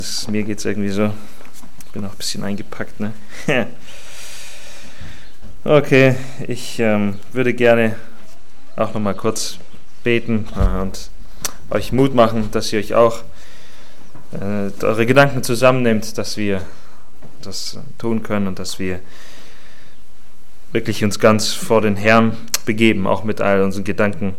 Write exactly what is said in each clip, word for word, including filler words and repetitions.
Das, mir geht es irgendwie so. Ich bin auch ein bisschen eingepackt, ne? Okay, ich ähm, würde gerne auch noch mal kurz beten äh, und euch Mut machen, dass ihr euch auch äh, eure Gedanken zusammennehmt, dass wir das tun können und dass wir wirklich uns ganz vor den Herrn begeben, auch mit all unseren Gedanken.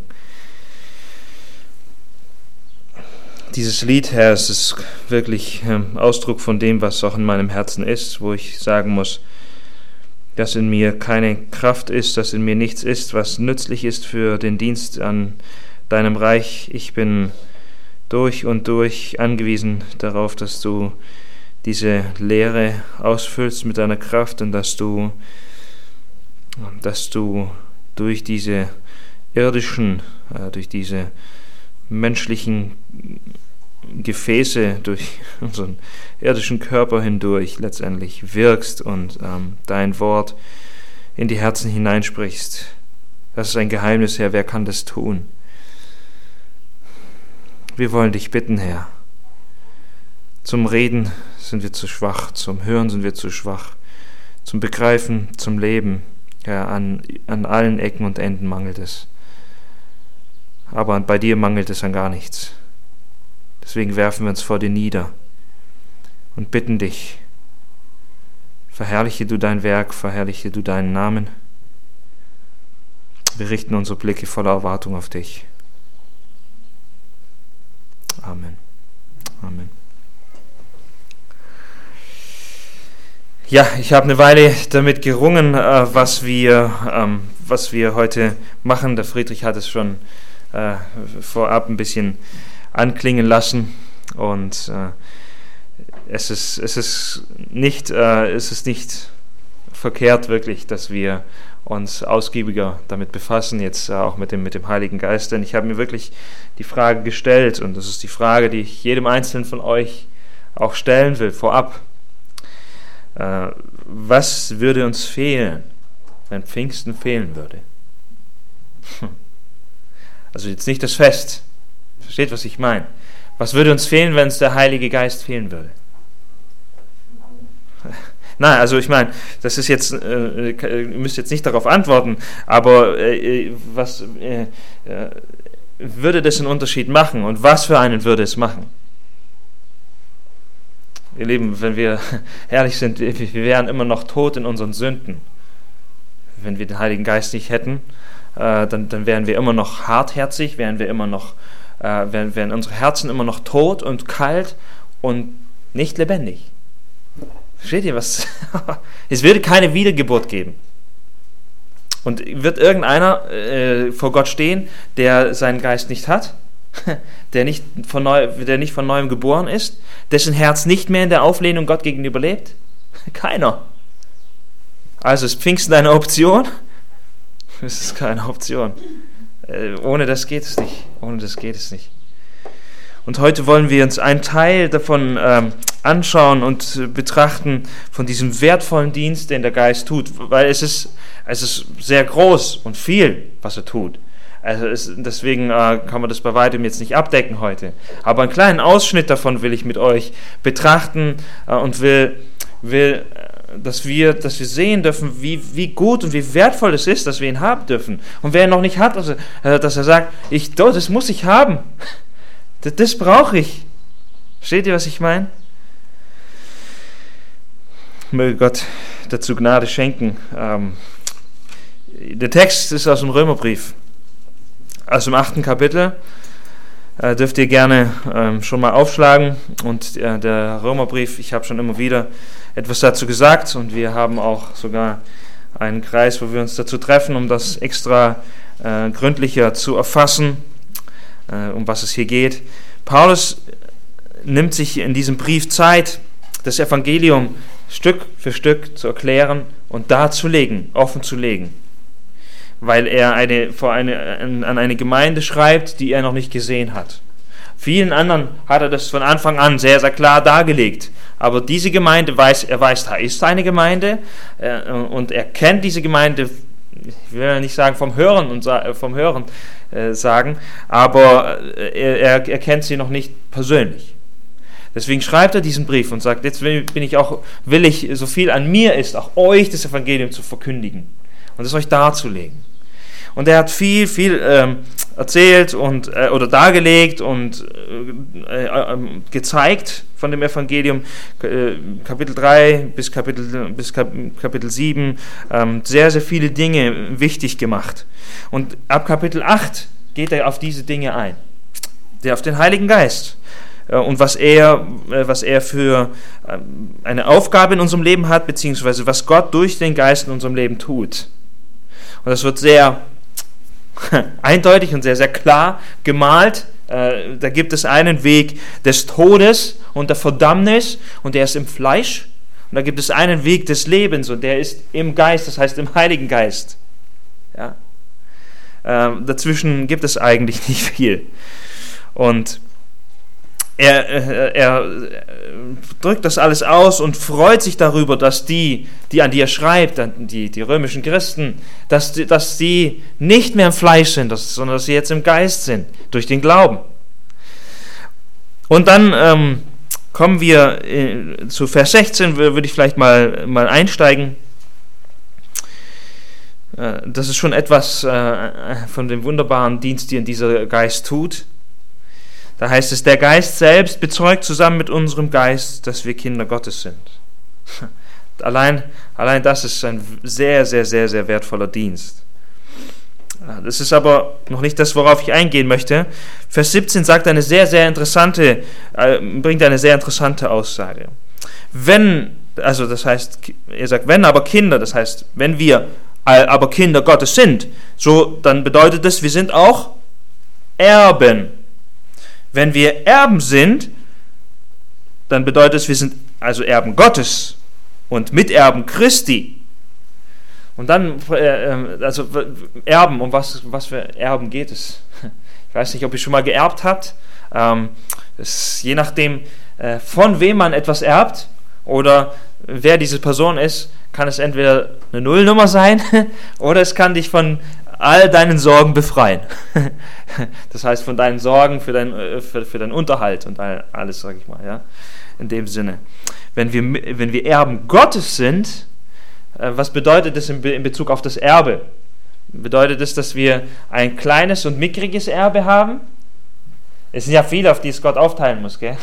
Dieses Lied, Herr, es ist wirklich ähm, Ausdruck von dem, was auch in meinem Herzen ist, wo ich sagen muss, dass in mir keine Kraft ist, dass in mir nichts ist, was nützlich ist für den Dienst an deinem Reich. Ich bin durch und durch angewiesen darauf, dass du diese Lehre ausfüllst mit deiner Kraft und dass du, dass du durch diese irdischen, äh, durch diese menschlichen Gefäße, durch unseren irdischen Körper hindurch letztendlich wirkst und ähm, dein Wort in die Herzen hineinsprichst. Das ist ein Geheimnis, Herr. Wer kann das tun? Wir wollen dich bitten, Herr. Zum Reden sind wir zu schwach, zum Hören sind wir zu schwach, zum Begreifen, zum Leben, Herr, an, an allen Ecken und Enden mangelt es. Aber bei dir mangelt es an gar nichts. Deswegen werfen wir uns vor dir nieder und bitten dich, verherrliche du dein Werk, verherrliche du deinen Namen. Wir richten unsere Blicke voller Erwartung auf dich. Amen. Amen. Ja, ich habe eine Weile damit gerungen, was wir, was wir heute machen. Der Friedrich hat es schon äh, vorab ein bisschen anklingen lassen und äh, es ist es ist nicht äh, es ist nicht verkehrt wirklich, dass wir uns ausgiebiger damit befassen, jetzt äh, auch mit dem mit dem Heiligen Geist, denn ich habe mir wirklich die Frage gestellt und das ist die Frage, die ich jedem Einzelnen von euch auch stellen will vorab. Äh, was würde uns fehlen, wenn Pfingsten fehlen würde? Hm. Also jetzt nicht das Fest. Versteht, was ich meine? Was würde uns fehlen, wenn es der Heilige Geist fehlen würde? Nein, also ich meine, das ist jetzt, äh, ihr müsst jetzt nicht darauf antworten, aber äh, was äh, äh, würde das einen Unterschied machen und was für einen würde es machen? Ihr Lieben, wenn wir ehrlich sind, wir wären immer noch tot in unseren Sünden. Wenn wir den Heiligen Geist nicht hätten, äh, dann, dann wären wir immer noch hartherzig, wären wir immer noch Äh, wären, wären unsere Herzen immer noch tot und kalt und nicht lebendig. Versteht ihr was? Es würde keine Wiedergeburt geben. Und wird irgendeiner äh, vor Gott stehen, der seinen Geist nicht hat, der nicht, von neu, der nicht von neuem geboren ist, dessen Herz nicht mehr in der Auflehnung Gott gegenüber lebt? Keiner. Also ist Pfingsten eine Option? Es ist keine Option. Ohne das geht es nicht. Ohne das geht es nicht. Und heute wollen wir uns einen Teil davon ähm, anschauen und äh, betrachten von diesem wertvollen Dienst, den der Geist tut, weil es ist, es ist sehr groß und viel, was er tut. Also es, deswegen äh, kann man das bei weitem jetzt nicht abdecken heute. Aber einen kleinen Ausschnitt davon will ich mit euch betrachten äh, und will, will dass wir, dass wir sehen dürfen, wie, wie gut und wie wertvoll es ist, dass wir ihn haben dürfen. Und wer ihn noch nicht hat, also, dass er sagt, ich, das muss ich haben. Das, das brauche ich. Versteht ihr, was ich meine? Möge Gott dazu Gnade schenken. Ähm, der Text ist aus dem Römerbrief, aus dem achten Kapitel. Äh, dürft ihr gerne ähm, schon mal aufschlagen. Und äh, der Römerbrief, ich habe schon immer wieder etwas dazu gesagt und wir haben auch sogar einen Kreis, wo wir uns dazu treffen, um das extra äh, gründlicher zu erfassen, äh, um was es hier geht. Paulus nimmt sich in diesem Brief Zeit, das Evangelium Stück für Stück zu erklären und darzulegen, offen zu legen, weil er eine, vor eine, an eine Gemeinde schreibt, die er noch nicht gesehen hat. Vielen anderen hat er das von Anfang an sehr, sehr klar dargelegt. Aber diese Gemeinde weiß, er weiß, da ist eine Gemeinde äh, und er kennt diese Gemeinde, ich will ja nicht sagen vom Hören und vom Hören äh, sagen, aber äh, er, er kennt sie noch nicht persönlich. Deswegen schreibt er diesen Brief und sagt, jetzt bin ich auch willig, so viel an mir ist, auch euch das Evangelium zu verkündigen und es euch darzulegen. Und er hat viel, viel ähm, erzählt und, äh, oder dargelegt und äh, äh, gezeigt von dem Evangelium, äh, Kapitel drei bis Kapitel, bis Kapitel sieben, ähm, sehr, sehr viele Dinge wichtig gemacht. Und ab Kapitel acht geht er auf diese Dinge ein, der auf den Heiligen Geist äh, und was er, äh, was er für äh, eine Aufgabe in unserem Leben hat, beziehungsweise was Gott durch den Geist in unserem Leben tut. Und das wird sehr eindeutig und sehr, sehr klar gemalt. Äh, da gibt es einen Weg des Todes und der Verdammnis und der ist im Fleisch. Und da gibt es einen Weg des Lebens und der ist im Geist, das heißt im Heiligen Geist. Ja? Äh, dazwischen gibt es eigentlich nicht viel. Und Er, er, er drückt das alles aus und freut sich darüber, dass die, die an die er schreibt, die, die römischen Christen, dass die, dass die nicht mehr im Fleisch sind, dass, sondern dass sie jetzt im Geist sind, durch den Glauben. Und dann ähm, kommen wir äh, zu Vers sechzehn, würde ich vielleicht mal, mal einsteigen. Äh, das ist schon etwas äh, von dem wunderbaren Dienst, den dieser Geist tut. Da heißt es, der Geist selbst bezeugt zusammen mit unserem Geist, dass wir Kinder Gottes sind. Allein, allein das ist ein sehr, sehr, sehr, sehr wertvoller Dienst. Das ist aber noch nicht das, worauf ich eingehen möchte. Vers siebzehn sagt eine sehr, sehr interessante, äh, bringt eine sehr interessante Aussage. Wenn, also das heißt, er sagt, wenn aber Kinder, das heißt, wenn wir aber Kinder Gottes sind, so dann bedeutet es, wir sind auch Erben. Wenn wir Erben sind, dann bedeutet es, wir sind also Erben Gottes und Miterben Christi. Und dann, äh, also Erben, um was, was für Erben geht es? Ich weiß nicht, ob ihr schon mal geerbt habt. Ähm, es, je nachdem, äh, von wem man etwas erbt oder wer diese Person ist, kann es entweder eine Nullnummer sein oder es kann dich von all deinen Sorgen befreien. Das heißt, von deinen Sorgen für, dein, für, für deinen Unterhalt und alles, sage ich mal, ja, in dem Sinne. Wenn wir, wenn wir Erben Gottes sind, was bedeutet das in Bezug auf das Erbe? Bedeutet es, dass wir ein kleines und mickriges Erbe haben? Es sind ja viele, auf die es Gott aufteilen muss, gell?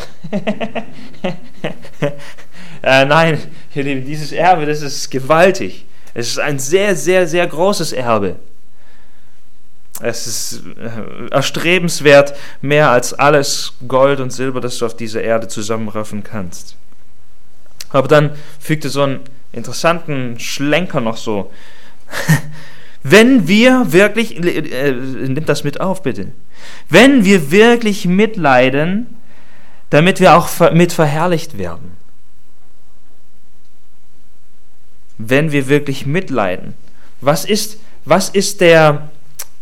äh, nein, ihr Lieben, dieses Erbe, das ist gewaltig. Es ist ein sehr, sehr, sehr großes Erbe. Es ist erstrebenswert, mehr als alles Gold und Silber, das du auf dieser Erde zusammenraffen kannst. Aber dann fügte so einen interessanten Schlenker noch so. Wenn wir wirklich, äh, nimm das mit auf bitte, wenn wir wirklich mitleiden, damit wir auch mit verherrlicht werden. Wenn wir wirklich mitleiden. Was ist, was ist der...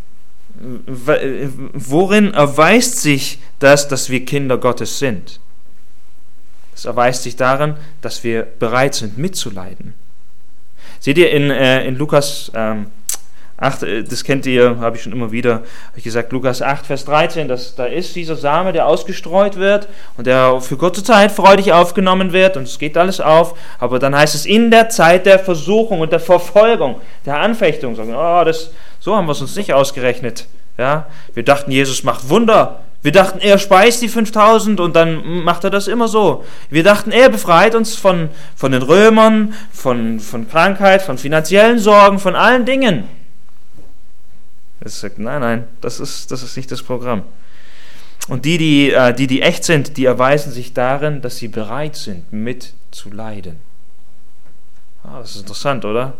Worin erweist sich das, dass wir Kinder Gottes sind? Es erweist sich daran, dass wir bereit sind, mitzuleiden. Seht ihr in, äh, in Lukas ähm, acht, das kennt ihr, habe ich schon immer wieder, habe ich gesagt, Lukas acht, Vers dreizehn, das, da ist dieser Same, der ausgestreut wird und der für kurze Zeit freudig aufgenommen wird und es geht alles auf, aber dann heißt es, in der Zeit der Versuchung und der Verfolgung, der Anfechtung, sagen, oh, das, so haben wir es uns nicht ausgerechnet. Ja? Wir dachten, Jesus macht Wunder. Wir dachten, er speist die fünftausend und dann macht er das immer so. Wir dachten, er befreit uns von, von den Römern, von, von Krankheit, von finanziellen Sorgen, von allen Dingen. Er sagt, nein, nein, das ist, das ist nicht das Programm. Und die die, äh, die, die echt sind, die erweisen sich darin, dass sie bereit sind, mitzuleiden. Ah, das ist interessant, oder?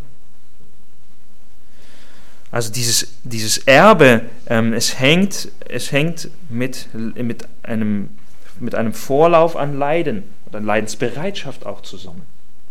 Also dieses, dieses Erbe, ähm, es hängt, es hängt mit, mit, einem, mit einem Vorlauf an Leiden oder Leidensbereitschaft auch zusammen.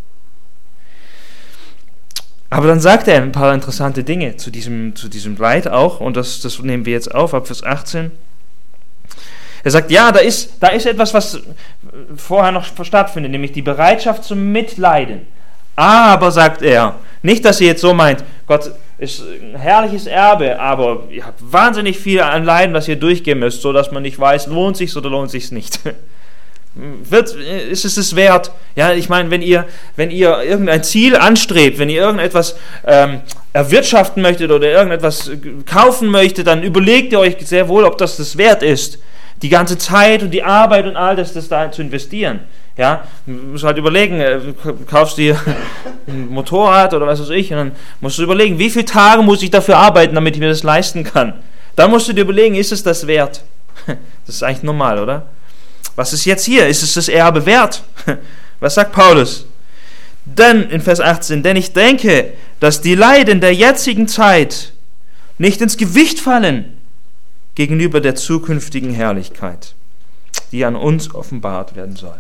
Aber dann sagt er ein paar interessante Dinge zu diesem, zu diesem Leid auch, und das, das nehmen wir jetzt auf, ab Vers achtzehn. Er sagt, ja, da ist, da ist etwas, was vorher noch stattfindet, nämlich die Bereitschaft zum Mitleiden. Aber, sagt er, nicht, dass ihr jetzt so meint, Gott ist ein herrliches Erbe, aber ihr habt wahnsinnig viel an Leiden, das ihr durchgehen müsst, so dass man nicht weiß, lohnt sich's oder lohnt sich's nicht. Wird, ist es es wert? Ja, ich meine, wenn ihr, wenn ihr irgendein Ziel anstrebt, wenn ihr irgendetwas ähm, erwirtschaften möchtet oder irgendetwas kaufen möchtet, dann überlegt ihr euch sehr wohl, ob das das wert ist, die ganze Zeit und die Arbeit und all das, das da zu investieren. Ja, du musst halt überlegen, du kaufst dir ein Motorrad oder was weiß ich, und dann musst du überlegen, wie viele Tage muss ich dafür arbeiten, damit ich mir das leisten kann. Dann musst du dir überlegen, ist es das wert? Das ist eigentlich normal, oder? Was ist jetzt hier? Ist es das Erbe wert? Was sagt Paulus? Denn, in Vers achtzehn, denn ich denke, dass die Leiden der jetzigen Zeit nicht ins Gewicht fallen gegenüber der zukünftigen Herrlichkeit, die an uns offenbart werden soll.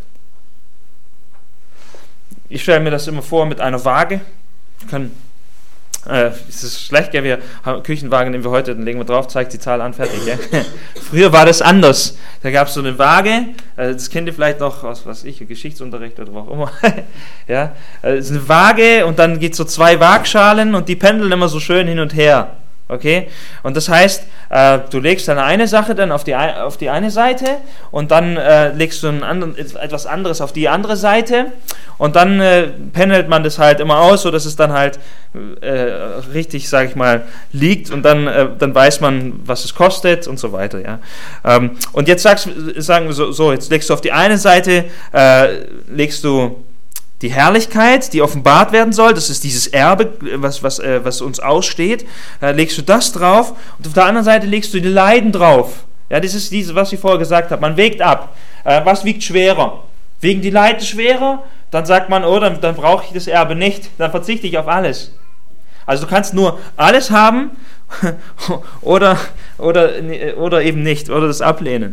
Ich stelle mir das immer vor mit einer Waage. Wir können, äh, es ist schlecht, gell? Wir haben Küchenwagen, nehmen wir heute, dann legen wir drauf, zeigt die Zahl an, fertig. Gell? Früher war das anders. Da gab es so eine Waage, äh, das kennt ihr vielleicht noch aus, was ich, Geschichtsunterricht oder wo auch immer. Ja, äh, ist eine Waage und dann gibt es so zwei Waagschalen und die pendeln immer so schön hin und her. Okay? Und das heißt, äh, du legst deine eine Sache dann auf die, auf die eine Seite und dann äh, legst du ein anderen, etwas anderes auf die andere Seite und dann äh, pendelt man das halt immer aus, sodass es dann halt äh, richtig, sage ich mal, liegt und dann, äh, dann weiß man, was es kostet und so weiter. Ja? Ähm, und jetzt sagst, sagen wir so, so, jetzt legst du auf die eine Seite, äh, legst du die Herrlichkeit, die offenbart werden soll, das ist dieses Erbe, was, was, äh, was uns aussteht, äh, legst du das drauf und auf der anderen Seite legst du die Leiden drauf. Ja, das ist dieses, was ich vorher gesagt habe, man wägt ab. Äh, was wiegt schwerer? Wiegen die Leiden schwerer? Dann sagt man, oh, dann, dann brauche ich das Erbe nicht, dann verzichte ich auf alles. Also du kannst nur alles haben oder, oder, oder eben nicht, oder das ablehnen.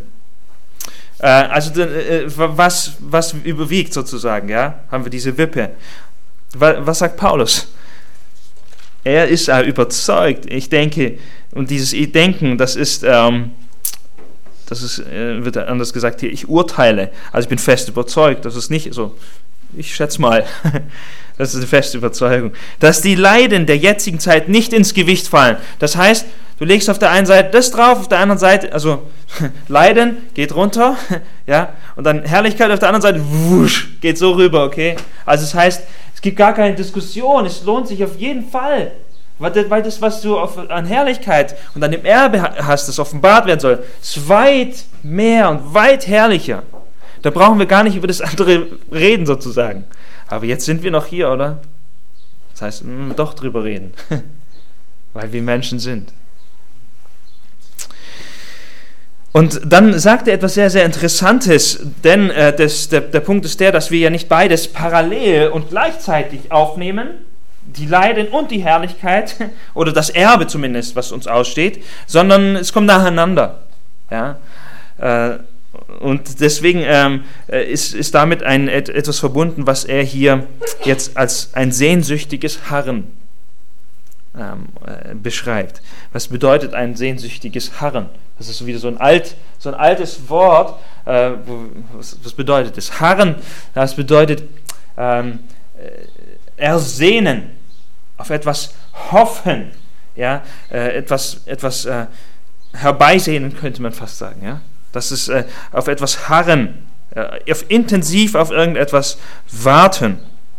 Also was, was überwiegt sozusagen, ja, haben wir diese Wippe. Was sagt Paulus? Er ist überzeugt, ich denke, und dieses Denken, das ist, ähm, das ist, wird anders gesagt hier, ich urteile, also ich bin fest überzeugt, das ist nicht so, ich schätze mal, das ist eine feste Überzeugung, dass die Leiden der jetzigen Zeit nicht ins Gewicht fallen. Das heißt, du legst auf der einen Seite das drauf, auf der anderen Seite, also Leiden geht runter, ja, und dann Herrlichkeit auf der anderen Seite, wusch, geht so rüber, okay? Also das heißt, es gibt gar keine Diskussion, es lohnt sich auf jeden Fall, weil das, weil das was du auf, an Herrlichkeit und an dem Erbe hast, das offenbart werden soll, ist weit mehr und weit herrlicher. Da brauchen wir gar nicht über das andere reden sozusagen. Aber jetzt sind wir noch hier, oder? Das heißt, wir müssen doch drüber reden, weil wir Menschen sind. Und dann sagt er etwas sehr, sehr Interessantes, denn äh, das, der, der Punkt ist der, dass wir ja nicht beides parallel und gleichzeitig aufnehmen, die Leiden und die Herrlichkeit, oder das Erbe zumindest, was uns aussteht, sondern es kommt nacheinander. Ja? Äh, und deswegen ähm, ist, ist damit ein, etwas verbunden, was er hier jetzt als ein sehnsüchtiges Harren ähm, äh, beschreibt. Was bedeutet ein sehnsüchtiges Harren? Das ist wieder so ein, alt, so ein altes Wort. Äh, wo, was, was bedeutet das? Harren, das bedeutet ähm, äh, ersehnen, auf etwas hoffen, ja? äh, etwas, etwas äh, herbeisehnen, könnte man fast sagen. Ja? Das ist äh, auf etwas harren, äh, auf intensiv auf irgendetwas warten.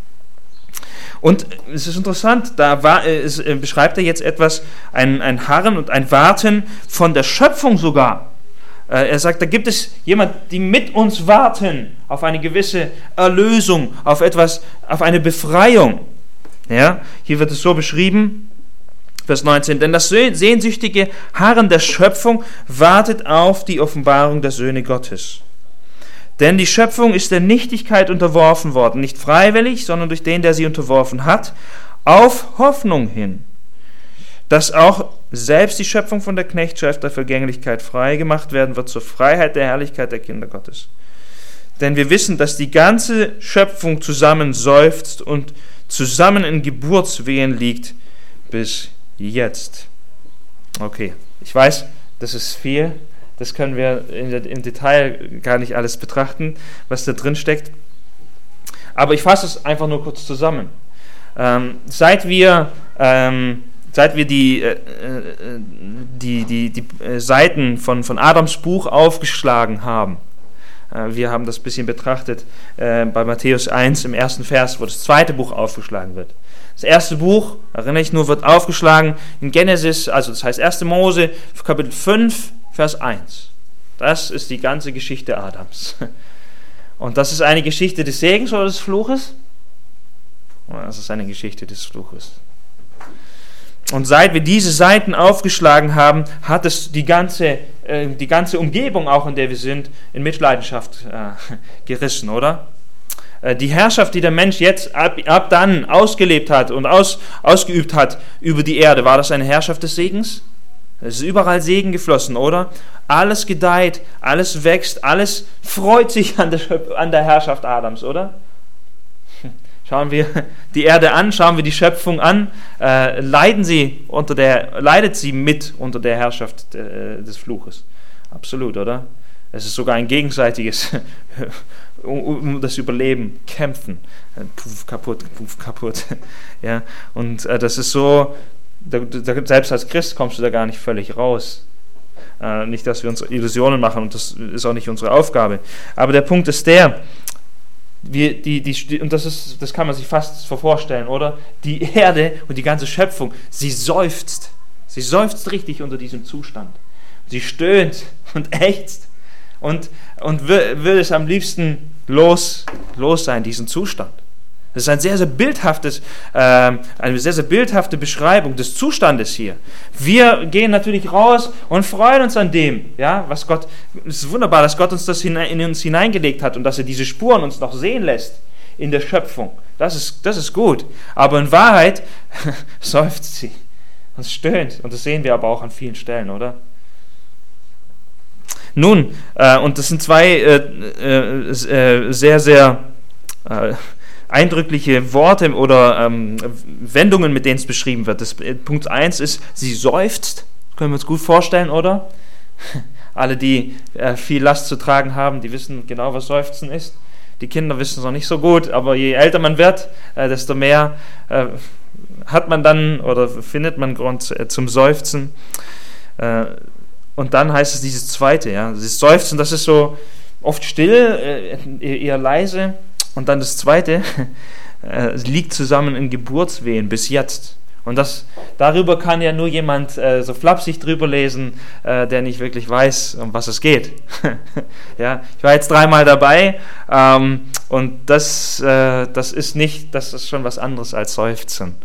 Und es ist interessant, da war, es, äh, beschreibt er jetzt etwas, ein, ein Harren und ein Warten von der Schöpfung sogar. Äh, er sagt, da gibt es jemand, die mit uns warten auf eine gewisse Erlösung, auf etwas, auf eine Befreiung. Ja, hier wird es so beschrieben, Vers neunzehn, denn das sehnsüchtige Harren der Schöpfung wartet auf die Offenbarung der Söhne Gottes. Denn die Schöpfung ist der Nichtigkeit unterworfen worden, nicht freiwillig, sondern durch den, der sie unterworfen hat, auf Hoffnung hin, dass auch selbst die Schöpfung von der Knechtschaft der Vergänglichkeit frei gemacht werden wird zur Freiheit der Herrlichkeit der Kinder Gottes. Denn wir wissen, dass die ganze Schöpfung zusammen seufzt und zusammen in Geburtswehen liegt bis jetzt. Okay, ich weiß, das ist viel. Das können wir in der, im Detail gar nicht alles betrachten, was da drin steckt. Aber ich fasse es einfach nur kurz zusammen. Ähm, seit wir, ähm, seit wir die, äh, die, die, die Seiten von, von Adams Buch aufgeschlagen haben, Wir haben das ein bisschen betrachtet bei Matthäus eins im ersten Vers, wo das zweite Buch aufgeschlagen wird. Das erste Buch, erinnere ich nur, wird aufgeschlagen in Genesis, also das heißt erste Mose, Kapitel fünf, Vers eins. Das ist die ganze Geschichte Adams. Und das ist eine Geschichte des Segens oder des Fluches? Das ist eine Geschichte des Fluches. Und seit wir diese Seiten aufgeschlagen haben, hat es die ganze, äh, die ganze Umgebung, auch in der wir sind, in Mitleidenschaft äh, gerissen, oder? Äh, die Herrschaft, die der Mensch jetzt ab, ab dann ausgelebt hat und aus, ausgeübt hat über die Erde, war das eine Herrschaft des Segens? Es ist überall Segen geflossen, oder? Alles gedeiht, alles wächst, alles freut sich an der, an der Herrschaft Adams, oder? Schauen wir die Erde an, schauen wir die Schöpfung an, äh, leiden sie unter der, leidet sie mit unter der Herrschaft äh, des Fluches. Absolut, oder? Es ist sogar ein gegenseitiges um, um das Überleben kämpfen. Puff, kaputt, puff, kaputt. Ja, und äh, das ist so, da, da, selbst als Christ kommst du da gar nicht völlig raus. Äh, nicht, dass wir uns Illusionen machen, und das ist auch nicht unsere Aufgabe. Aber der Punkt ist der, Wir, die, die, und das, ist, das kann man sich fast so vorstellen, oder? Die Erde und die ganze Schöpfung, sie seufzt. Sie seufzt richtig unter diesem Zustand. Sie stöhnt und ächzt und, und will, will es am liebsten los, los sein, diesen Zustand. Das ist ein sehr, sehr bildhaftes, äh, eine sehr, sehr bildhafte Beschreibung des Zustandes hier. Wir gehen natürlich raus und freuen uns an dem, ja, was Gott, es ist wunderbar, dass Gott uns das hinein, in uns hineingelegt hat und dass er diese Spuren uns noch sehen lässt in der Schöpfung. Das ist, das ist gut. Aber in Wahrheit seufzt sie und stöhnt. Und das sehen wir aber auch an vielen Stellen, oder? Nun, äh, und das sind zwei äh, äh, sehr, sehr äh, eindrückliche Worte oder ähm, Wendungen, mit denen es beschrieben wird. Das, äh, Punkt eins ist, sie seufzt. Können wir uns gut vorstellen, oder? Alle, die äh, viel Last zu tragen haben, die wissen genau, was Seufzen ist. Die Kinder wissen es noch nicht so gut, aber je älter man wird, äh, desto mehr äh, hat man dann oder findet man Grund äh, zum Seufzen. Äh, und dann heißt es dieses Zweite, ja, das Seufzen, das ist so oft still, äh, eher leise. Und dann das Zweite, äh, es liegt zusammen in Geburtswehen bis jetzt. Und das, darüber kann ja nur jemand äh, so flapsig drüber lesen, äh, der nicht wirklich weiß, um was es geht. Ja, ich war jetzt dreimal dabei ähm, und das, äh, das ist nicht, das ist schon was anderes als Seufzen.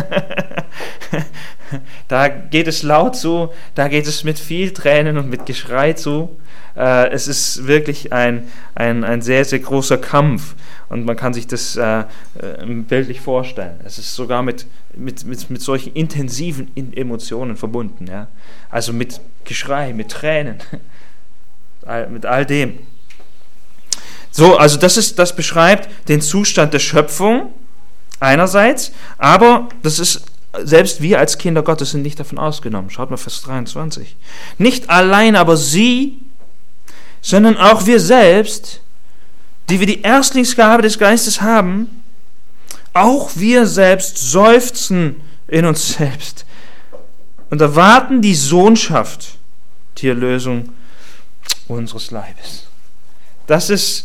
Da geht es laut zu, da geht es mit viel Tränen und mit Geschrei zu. Äh, es ist wirklich ein, ein, ein sehr, sehr großer Kampf und man kann sich das äh, bildlich vorstellen. Es ist sogar mit, mit, mit, mit solchen intensiven Emotionen verbunden. Ja? Also mit Geschrei, mit Tränen, mit all dem. So, also das, ist, das beschreibt den Zustand der Schöpfung einerseits, aber das ist selbst wir als Kinder Gottes sind nicht davon ausgenommen. Schaut mal Vers dreiundzwanzig. Nicht allein aber sie, sondern auch wir selbst, die wir die Erstlingsgabe des Geistes haben, auch wir selbst seufzen in uns selbst und erwarten die Sohnschaft, die Erlösung unseres Leibes. Das ist,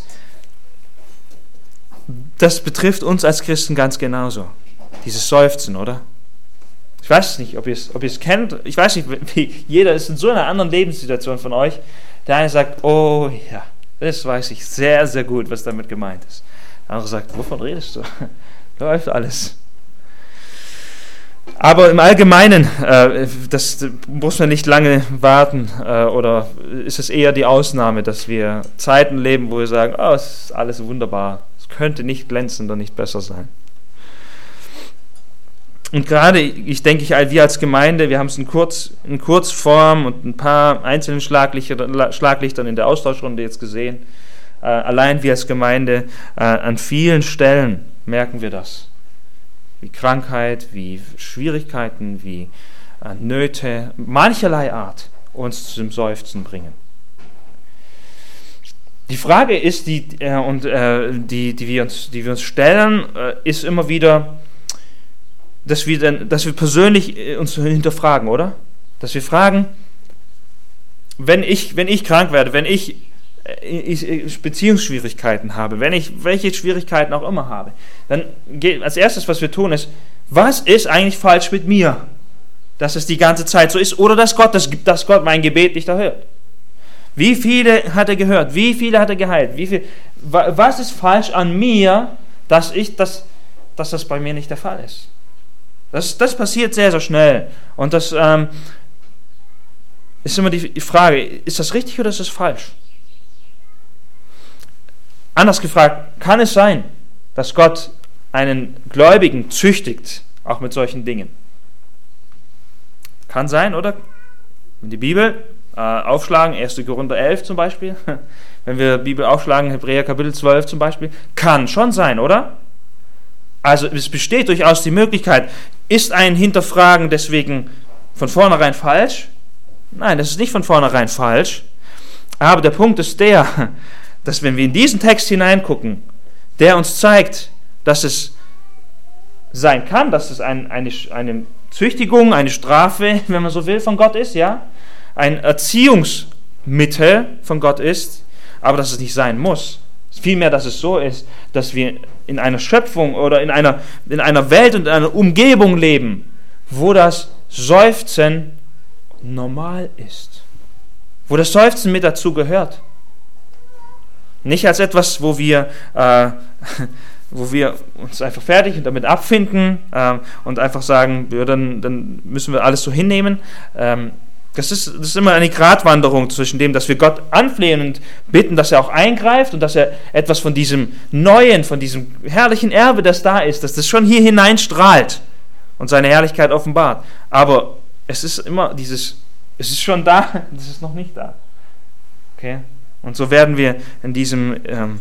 das betrifft uns als Christen ganz genauso. Dieses Seufzen, oder? Ich weiß nicht, ob ihr es ob ihr es kennt. Ich weiß nicht, wie jeder ist in so einer anderen Lebenssituation von euch. Der eine sagt, oh ja, das weiß ich sehr, sehr gut, was damit gemeint ist. Der andere sagt, wovon redest du? Läuft alles. Aber im Allgemeinen, äh, das muss man nicht lange warten, äh, oder ist es eher die Ausnahme, dass wir Zeiten leben, wo wir sagen, oh, es ist alles wunderbar. Es könnte nicht glänzender, nicht besser sein. Und gerade, ich denke, ich, wir als Gemeinde, wir haben es in, Kurz, in Kurzform und ein paar einzelnen Schlaglichter, Schlaglichtern in der Austauschrunde jetzt gesehen. Äh, allein wir als Gemeinde, äh, an vielen Stellen merken wir das. Wie Krankheit, wie Schwierigkeiten, wie äh, Nöte, mancherlei Art uns zum Seufzen bringen. Die Frage ist, die, äh, und, äh, die, die, wir uns, die wir uns stellen, äh, ist immer wieder, dass wir, dann, dass wir persönlich uns hinterfragen, oder? Dass wir fragen, wenn ich, wenn ich krank werde, wenn ich ich Beziehungsschwierigkeiten habe, wenn ich welche Schwierigkeiten auch immer habe, dann geht als erstes, was wir tun, ist, was ist eigentlich falsch mit mir, dass es die ganze Zeit so ist, oder dass Gott, dass, dass Gott mein Gebet nicht erhört. Wie viele hat er gehört? Wie viele hat er geheilt? Wie viel, was ist falsch an mir, dass, ich das, dass das bei mir nicht der Fall ist? Das, das passiert sehr, sehr schnell. Und das ähm, ist immer die Frage, ist das richtig oder ist das falsch? Anders gefragt, kann es sein, dass Gott einen Gläubigen züchtigt, auch mit solchen Dingen? Kann sein, oder? Wenn die Bibel äh, aufschlagen, erster Korinther elf zum Beispiel, wenn wir Bibel aufschlagen, Hebräer Kapitel zwölf zum Beispiel, kann schon sein, oder? Also es besteht durchaus die Möglichkeit, ist ein Hinterfragen deswegen von vornherein falsch? Nein, das ist nicht von vornherein falsch, aber der Punkt ist der, dass wenn wir in diesen Text hineingucken, der uns zeigt, dass es sein kann, dass es ein, eine, eine Züchtigung, eine Strafe, wenn man so will, von Gott ist, ja, ein Erziehungsmittel von Gott ist, aber dass es nicht sein muss. Vielmehr, dass es so ist, dass wir in einer Schöpfung oder in einer, in einer Welt und in einer Umgebung leben, wo das Seufzen normal ist, wo das Seufzen mit dazu gehört. Nicht als etwas, wo wir, äh, wo wir uns einfach fertig und damit abfinden äh, und einfach sagen, ja, dann, dann müssen wir alles so hinnehmen. Ähm, das ist, das ist immer eine Gratwanderung zwischen dem, dass wir Gott anflehen und bitten, dass er auch eingreift und dass er etwas von diesem Neuen, von diesem herrlichen Erbe, das da ist, dass das schon hier hineinstrahlt und seine Herrlichkeit offenbart. Aber es ist immer dieses, es ist schon da, es ist noch nicht da. Okay? Und so werden wir in diesem ähm,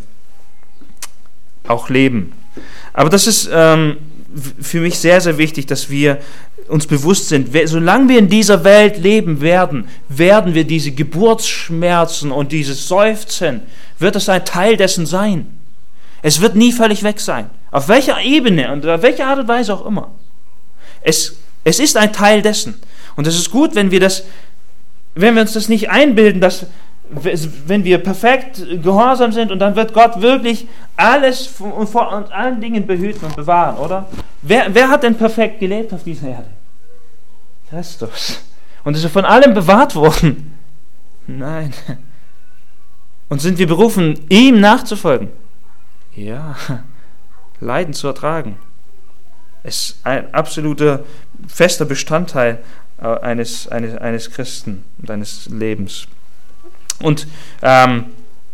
auch leben. Aber das ist ähm, für mich sehr, sehr wichtig, dass wir uns bewusst sind, solange wir in dieser Welt leben werden, werden wir diese Geburtsschmerzen und dieses Seufzen, wird es ein Teil dessen sein. Es wird nie völlig weg sein. Auf welcher Ebene und auf welche Art und Weise auch immer. Es, es ist ein Teil dessen. Und es ist gut, wenn wir das, wenn wir uns das nicht einbilden, dass wenn wir perfekt gehorsam sind und dann wird Gott wirklich alles von, vor uns allen Dingen behüten und bewahren, oder? Wer, wer hat denn perfekt gelebt auf dieser Erde? Christus. Und ist er von allem bewahrt worden? Nein. Und sind wir berufen, ihm nachzufolgen? Ja. Leiden zu ertragen. Es ist ein absoluter, fester Bestandteil eines, eines, eines Christen und eines Lebens. Und ähm,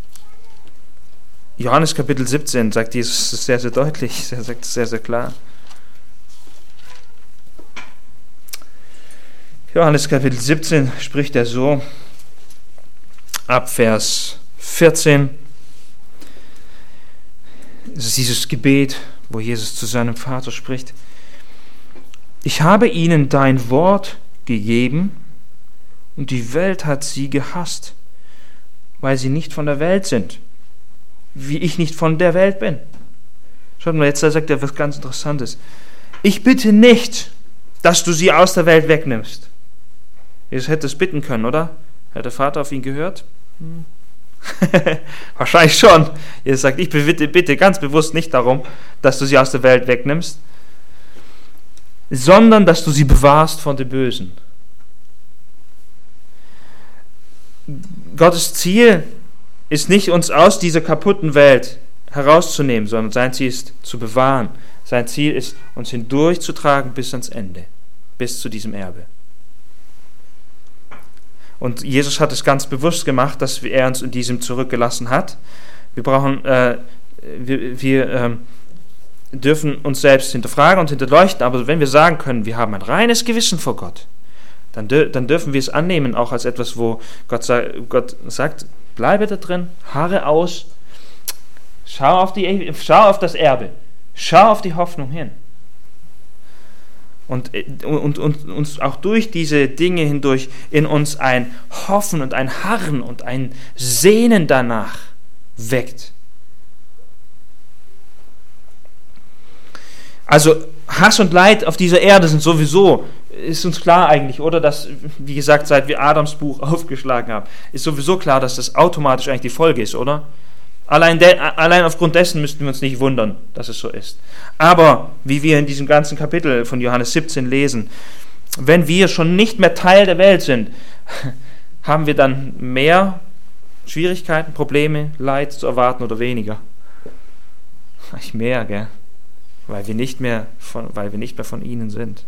Johannes Kapitel siebzehn sagt Jesus sehr, sehr deutlich, er sagt es sehr, sehr klar. Johannes Kapitel siebzehn spricht er so, ab Vers vierzehn, das ist dieses Gebet, wo Jesus zu seinem Vater spricht. Ich habe ihnen dein Wort gegeben und die Welt hat sie gehasst, weil sie nicht von der Welt sind, wie ich nicht von der Welt bin. Schaut mal, jetzt da sagt er was ganz Interessantes. Ich bitte nicht, dass du sie aus der Welt wegnimmst. Jesus hätte es bitten können, oder? Hat der Vater auf ihn gehört? Hm. Wahrscheinlich schon. Jesus sagt, ich bitte, bitte ganz bewusst nicht darum, dass du sie aus der Welt wegnimmst, sondern dass du sie bewahrst von dem Bösen. Gottes Ziel ist nicht, uns aus dieser kaputten Welt herauszunehmen, sondern sein Ziel ist, zu bewahren. Sein Ziel ist, uns hindurchzutragen bis ans Ende, bis zu diesem Erbe. Und Jesus hat es ganz bewusst gemacht, dass er uns in diesem zurückgelassen hat. Wir brauchen, äh, wir, wir äh, dürfen uns selbst hinterfragen und hinterleuchten, aber wenn wir sagen können, wir haben ein reines Gewissen vor Gott, Dann, dann dürfen wir es annehmen, auch als etwas, wo Gott, Gott sagt, bleibe da drin, harre aus, schau auf, die, schau auf das Erbe, schau auf die Hoffnung hin. Und, und, und uns auch durch diese Dinge hindurch in uns ein Hoffen und ein Harren und ein Sehnen danach weckt. Also Hass und Leid auf dieser Erde sind sowieso ist uns klar eigentlich, oder? Dass, wie gesagt, seit wir Adams Buch aufgeschlagen haben, ist sowieso klar, dass das automatisch eigentlich die Folge ist, oder? Allein, de, allein aufgrund dessen müssten wir uns nicht wundern, dass es so ist. Aber, wie wir in diesem ganzen Kapitel von Johannes siebzehn lesen, wenn wir schon nicht mehr Teil der Welt sind, haben wir dann mehr Schwierigkeiten, Probleme, Leid zu erwarten oder weniger? Eigentlich mehr, gell? Weil wir nicht mehr von, weil wir nicht mehr von ihnen sind.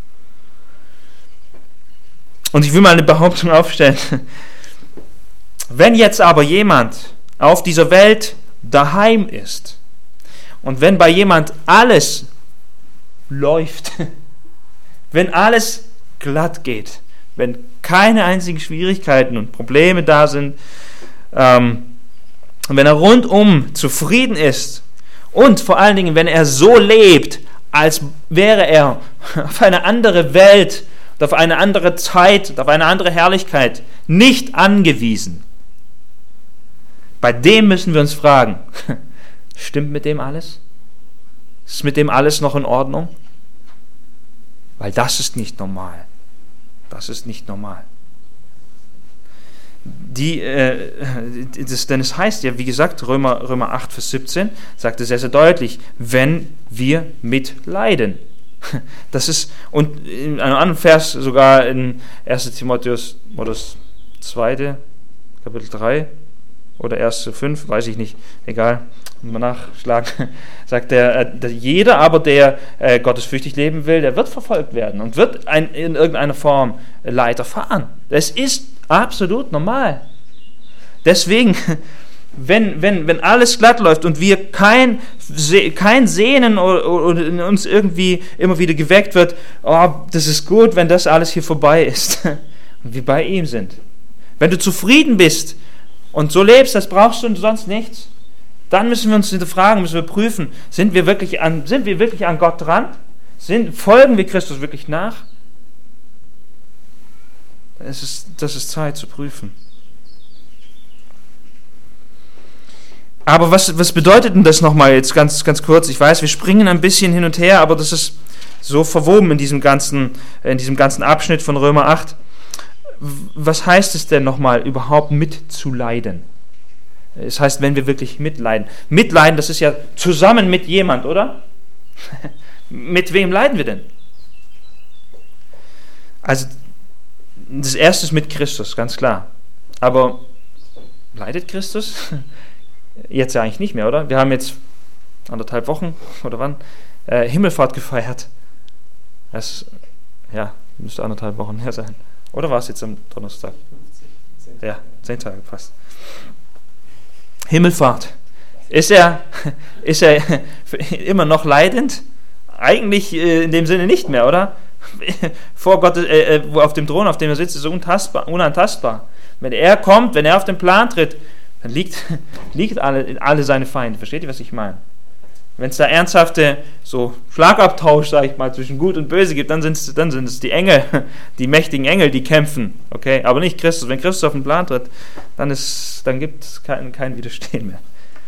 Und ich will mal eine Behauptung aufstellen. Wenn jetzt aber jemand auf dieser Welt daheim ist und wenn bei jemand alles läuft, wenn alles glatt geht, wenn keine einzigen Schwierigkeiten und Probleme da sind, ähm, wenn er rundum zufrieden ist und vor allen Dingen, wenn er so lebt, als wäre er auf eine andere Welt, auf eine andere Zeit, auf eine andere Herrlichkeit nicht angewiesen, bei dem müssen wir uns fragen, stimmt mit dem alles? Ist mit dem alles noch in Ordnung? Weil das ist nicht normal. Das ist nicht normal. Die, äh, das, denn es heißt ja, wie gesagt, Römer, Römer acht, Vers siebzehn, sagt es sehr, sehr deutlich, wenn wir mitleiden. Das ist, und in einem anderen Vers, sogar in erster Timotheus, oder das zweite, Kapitel drei, oder erste fünf, weiß ich nicht, egal, mal nachschlagen, sagt er, dass jeder aber, der äh, gottesfürchtig leben will, der wird verfolgt werden und wird ein, in irgendeiner Form Leid erfahren. Das ist absolut normal. Deswegen, wenn, wenn, wenn alles glatt läuft und wir kein, kein Sehnen oder, oder in uns irgendwie immer wieder geweckt wird, oh, das ist gut, wenn das alles hier vorbei ist und wir bei ihm sind. Wenn du zufrieden bist und so lebst, das brauchst du und sonst nichts, dann müssen wir uns hinterfragen, müssen wir prüfen, sind wir wirklich an, sind wir wirklich an Gott dran? Sind, folgen wir Christus wirklich nach? Es ist, das ist Zeit zu prüfen. Aber was, was bedeutet denn das nochmal jetzt ganz, ganz kurz? Ich weiß, wir springen ein bisschen hin und her, aber das ist so verwoben in diesem ganzen, in diesem ganzen Abschnitt von Römer acht. Was heißt es denn nochmal, überhaupt mitzuleiden? Es heißt, wenn wir wirklich mitleiden. Mitleiden, das ist ja zusammen mit jemand, oder? Mit wem leiden wir denn? Also, das erste ist mit Christus, ganz klar. Aber leidet Christus? Jetzt ja eigentlich nicht mehr, oder? Wir haben jetzt anderthalb Wochen, oder wann, äh, Himmelfahrt gefeiert. Das, ja, müsste anderthalb Wochen her sein. Oder war es jetzt am Donnerstag? Ja, zehn Tage fast. Himmelfahrt. Ist er, ist er immer noch leidend? Eigentlich äh, in dem Sinne nicht mehr, oder? Vor Gott, äh, äh, auf dem Thron, auf dem er sitzt, ist er untastbar, unantastbar. Wenn er kommt, wenn er auf den Plan tritt, dann liegt, liegt alle, alle seine Feinde. Versteht ihr, was ich meine? Wenn es da ernsthafte so Schlagabtausch, sag ich mal, zwischen Gut und Böse gibt, dann sind es dann sind es die Engel, die mächtigen Engel, die kämpfen. Okay, aber nicht Christus. Wenn Christus auf den Plan tritt, dann, ist, dann gibt es kein, kein Widerstehen mehr.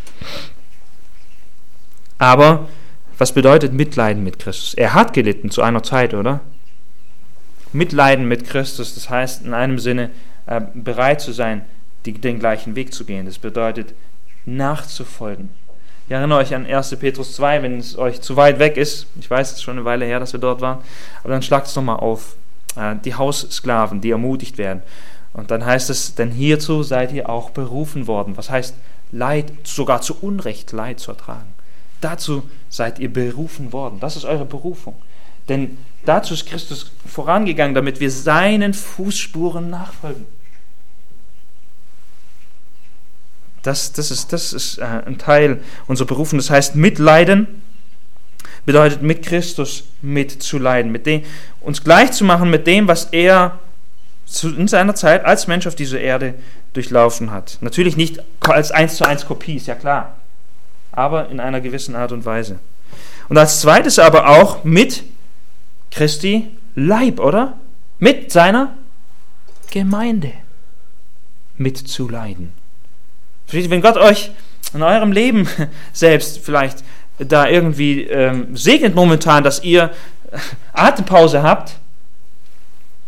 Aber was bedeutet Mitleiden mit Christus? Er hat gelitten zu einer Zeit, oder? Mitleiden mit Christus, das heißt in einem Sinne äh, bereit zu sein, die, den gleichen Weg zu gehen. Das bedeutet nachzufolgen. Ich erinnere euch an erster Petrus zwei, wenn es euch zu weit weg ist. Ich weiß, es ist schon eine Weile her, dass wir dort waren. Aber dann schlagt es nochmal auf. Äh, die Haussklaven, die ermutigt werden. Und dann heißt es, denn hierzu seid ihr auch berufen worden. Was heißt Leid, sogar zu Unrecht Leid zu ertragen. Dazu seid ihr berufen worden. Das ist eure Berufung. Denn dazu ist Christus vorangegangen, damit wir seinen Fußspuren nachfolgen. Das, das ist, das ist äh, ein Teil unserer Berufung. Das heißt, mitleiden bedeutet mit Christus mitzuleiden, mit dem, uns gleich zu machen mit dem, was er zu, in seiner Zeit als Mensch auf dieser Erde durchlaufen hat. Natürlich nicht als eins zu eins Kopie, ist ja klar, aber in einer gewissen Art und Weise. Und als zweites aber auch mit Christi Leib, oder? Mit seiner Gemeinde mitzuleiden. Wenn Gott euch in eurem Leben selbst vielleicht da irgendwie ähm, segnet momentan, dass ihr Atempause habt,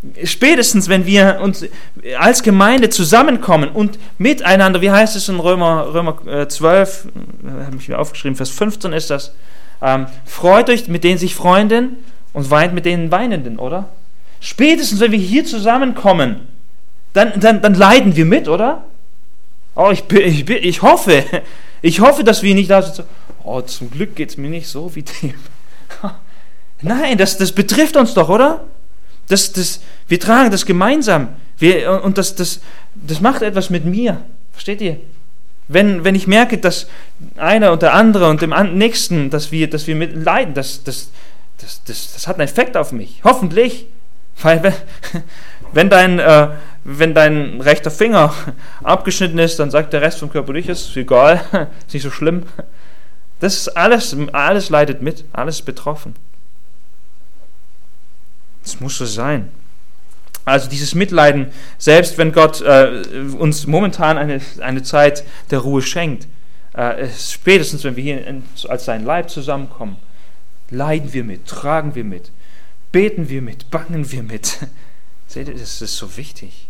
Spätestens, wenn wir uns als Gemeinde zusammenkommen und miteinander, wie heißt es in Römer, Römer zwölf, habe ich mir aufgeschrieben, Vers fünfzehn ist das, ähm, freut euch mit denen sich Freunden und weint mit denen Weinenden, oder? Spätestens, wenn wir hier zusammenkommen, dann, dann, dann leiden wir mit, oder? Oh, ich, ich, ich hoffe, ich hoffe, dass wir nicht da sitzen, oh, zum Glück geht es mir nicht so wie dem. Nein, das, das betrifft uns doch, oder? Das, das, wir tragen das gemeinsam. Wir, und das, das, das macht etwas mit mir. Versteht ihr? Wenn, wenn ich merke, dass einer und der andere und dem Nächsten, dass wir, dass wir mit leiden, das, das, das, das, das hat einen Effekt auf mich. Hoffentlich. Weil wenn, wenn, dein, äh, wenn dein rechter Finger abgeschnitten ist, dann sagt der Rest vom Körper nicht, ist egal, ist nicht so schlimm. Das ist alles, alles leidet mit, alles ist betroffen. Es muss so sein. Also dieses Mitleiden, selbst wenn Gott äh, uns momentan eine, eine Zeit der Ruhe schenkt, äh, spätestens wenn wir hier in, als sein Leib zusammenkommen, leiden wir mit, tragen wir mit, beten wir mit, bangen wir mit. Seht ihr, das ist so wichtig.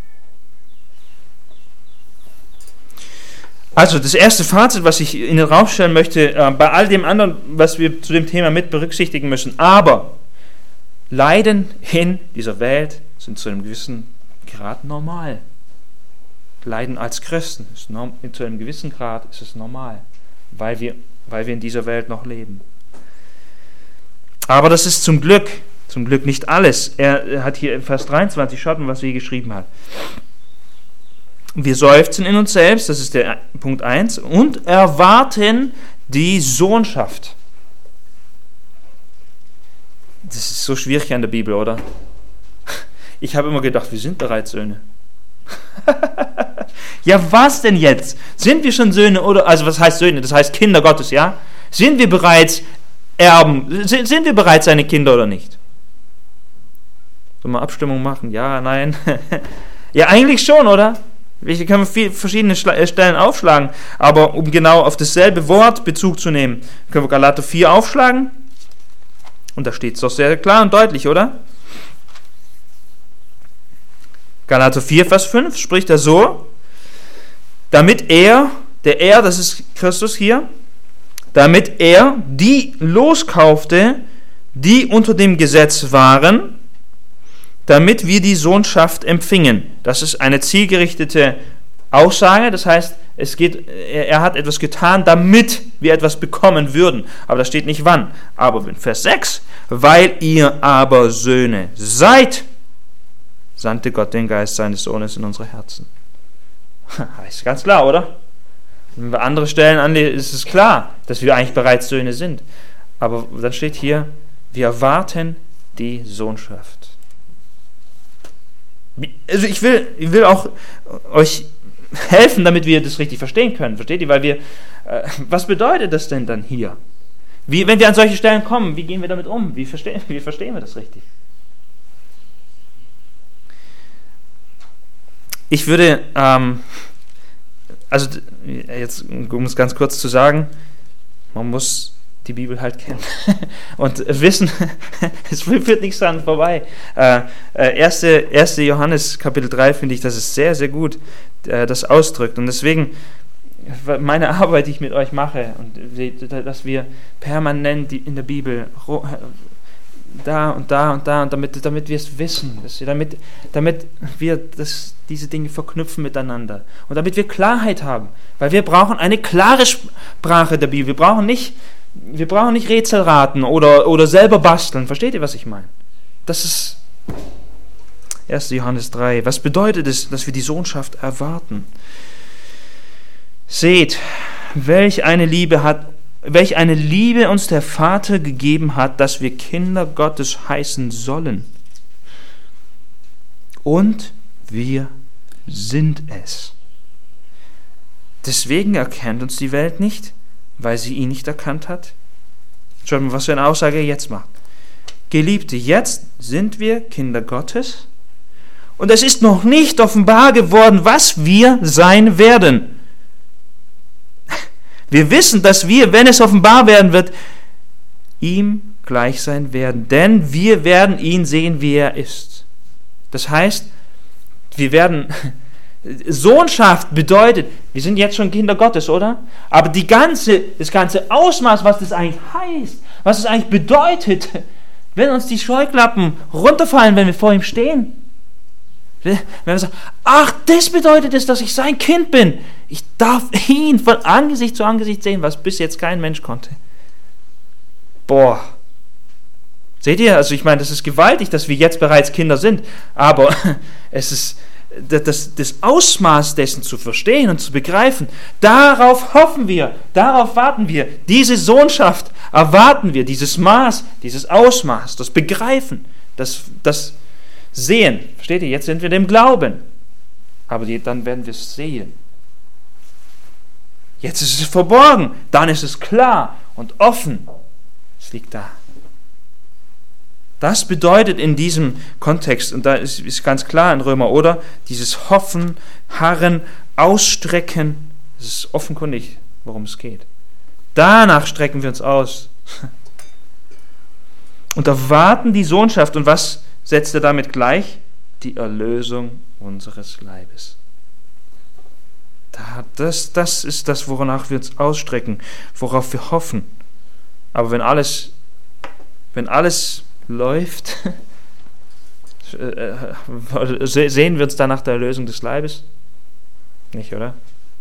Also das erste Fazit, was ich in den Raum stellen möchte, äh, bei all dem anderen, was wir zu dem Thema mit berücksichtigen müssen, aber Leiden in dieser Welt sind zu einem gewissen Grad normal. Leiden als Christen ist norm, zu einem gewissen Grad ist es normal, weil wir, weil wir in dieser Welt noch leben. Aber das ist zum Glück, zum Glück nicht alles. Er, er hat hier in Vers dreiundzwanzig, schaut mal, was er hier geschrieben hat. Wir seufzen in uns selbst, das ist der Punkt eins, und erwarten die Sohnschaft. Das ist so schwierig an der Bibel, oder? Ich habe immer gedacht, wir sind bereits Söhne. Ja, was denn jetzt? Sind wir schon Söhne oder, also was heißt Söhne? Das heißt Kinder Gottes, ja? Sind wir bereits Erben? Sind, sind wir bereits seine Kinder oder nicht? Sollen wir Abstimmung machen? Ja, nein? Ja, eigentlich schon, oder? Wir können viele verschiedene Stellen aufschlagen, aber um genau auf dasselbe Wort Bezug zu nehmen, können wir Galater vier aufschlagen. Und da steht es doch sehr klar und deutlich, oder? Galater vier, Vers fünf spricht er so, damit er, der er, das ist Christus hier, damit er die loskaufte, die unter dem Gesetz waren, damit wir die Sohnschaft empfingen. Das ist eine zielgerichtete Aussage, das heißt, es geht, er, er hat etwas getan, damit wir etwas bekommen würden. Aber da steht nicht wann. Aber in Vers sechs, weil ihr aber Söhne seid, sandte Gott den Geist seines Sohnes in unsere Herzen. Das ist ganz klar, oder? Wenn wir andere Stellen anlesen, ist es klar, dass wir eigentlich bereits Söhne sind. Aber dann steht hier, wir erwarten die Sohnschaft. Also ich will, ich will auch euch helfen, damit wir das richtig verstehen können. Versteht ihr? Weil wir, äh, was bedeutet das denn dann hier? Wie, wenn wir an solche Stellen kommen, wie gehen wir damit um? Wie verstehen, wie verstehen wir das richtig? Ich würde, ähm, also jetzt, um es ganz kurz zu sagen, man muss die Bibel halt kennen und wissen, es führt nichts dran vorbei. Äh, äh, erste Johannes Kapitel drei finde ich, dass es sehr, sehr gut äh, das ausdrückt. Und deswegen meine Arbeit, die ich mit euch mache, und dass wir permanent in der Bibel da und da und da, und damit, damit wir es wissen, dass wir, damit, damit wir das, diese Dinge verknüpfen miteinander und damit wir Klarheit haben, weil wir brauchen eine klare Sprache der Bibel. Wir brauchen nicht Wir brauchen nicht Rätsel raten oder, oder selber basteln. Versteht ihr, was ich meine? Das ist erster Johannes drei. Was bedeutet es, dass wir die Sohnschaft erwarten? Seht, welch eine Liebe hat, welch eine Liebe uns der Vater gegeben hat, dass wir Kinder Gottes heißen sollen. Und wir sind es. Deswegen erkennt uns die Welt nicht, weil sie ihn nicht erkannt hat. Schaut mal, was für eine Aussage er jetzt macht. Geliebte, jetzt sind wir Kinder Gottes und es ist noch nicht offenbar geworden, was wir sein werden. Wir wissen, dass wir, wenn es offenbar werden wird, ihm gleich sein werden, denn wir werden ihn sehen, wie er ist. Das heißt, wir werden, Sohnschaft bedeutet, wir sind jetzt schon Kinder Gottes, oder? Aber die ganze, das ganze Ausmaß, was das eigentlich heißt, was es eigentlich bedeutet, wenn uns die Scheuklappen runterfallen, wenn wir vor ihm stehen. Wenn wir sagen, ach, das bedeutet es, dass ich sein Kind bin. Ich darf ihn von Angesicht zu Angesicht sehen, was bis jetzt kein Mensch konnte. Boah. Seht ihr, also ich meine, das ist gewaltig, dass wir jetzt bereits Kinder sind, aber es ist das, das Ausmaß dessen zu verstehen und zu begreifen, darauf hoffen wir, darauf warten wir, diese Sohnschaft erwarten wir, dieses Maß, dieses Ausmaß, das Begreifen, das, das Sehen. Versteht ihr, jetzt sind wir dem Glauben, aber die, dann werden wir es sehen. Jetzt ist es verborgen, dann ist es klar und offen. Es liegt da. Das bedeutet in diesem Kontext, und da ist, ist ganz klar in Römer, oder? Dieses Hoffen, Harren, Ausstrecken, das ist offenkundig, worum es geht. Danach strecken wir uns aus. Und erwarten die Sohnschaft. Und was setzt er damit gleich? Die Erlösung unseres Leibes. Das, das ist das, woranach wir uns ausstrecken, worauf wir hoffen. Aber wenn alles, wenn alles läuft, sehen wir uns dann nach der Erlösung des Leibes? Nicht, oder?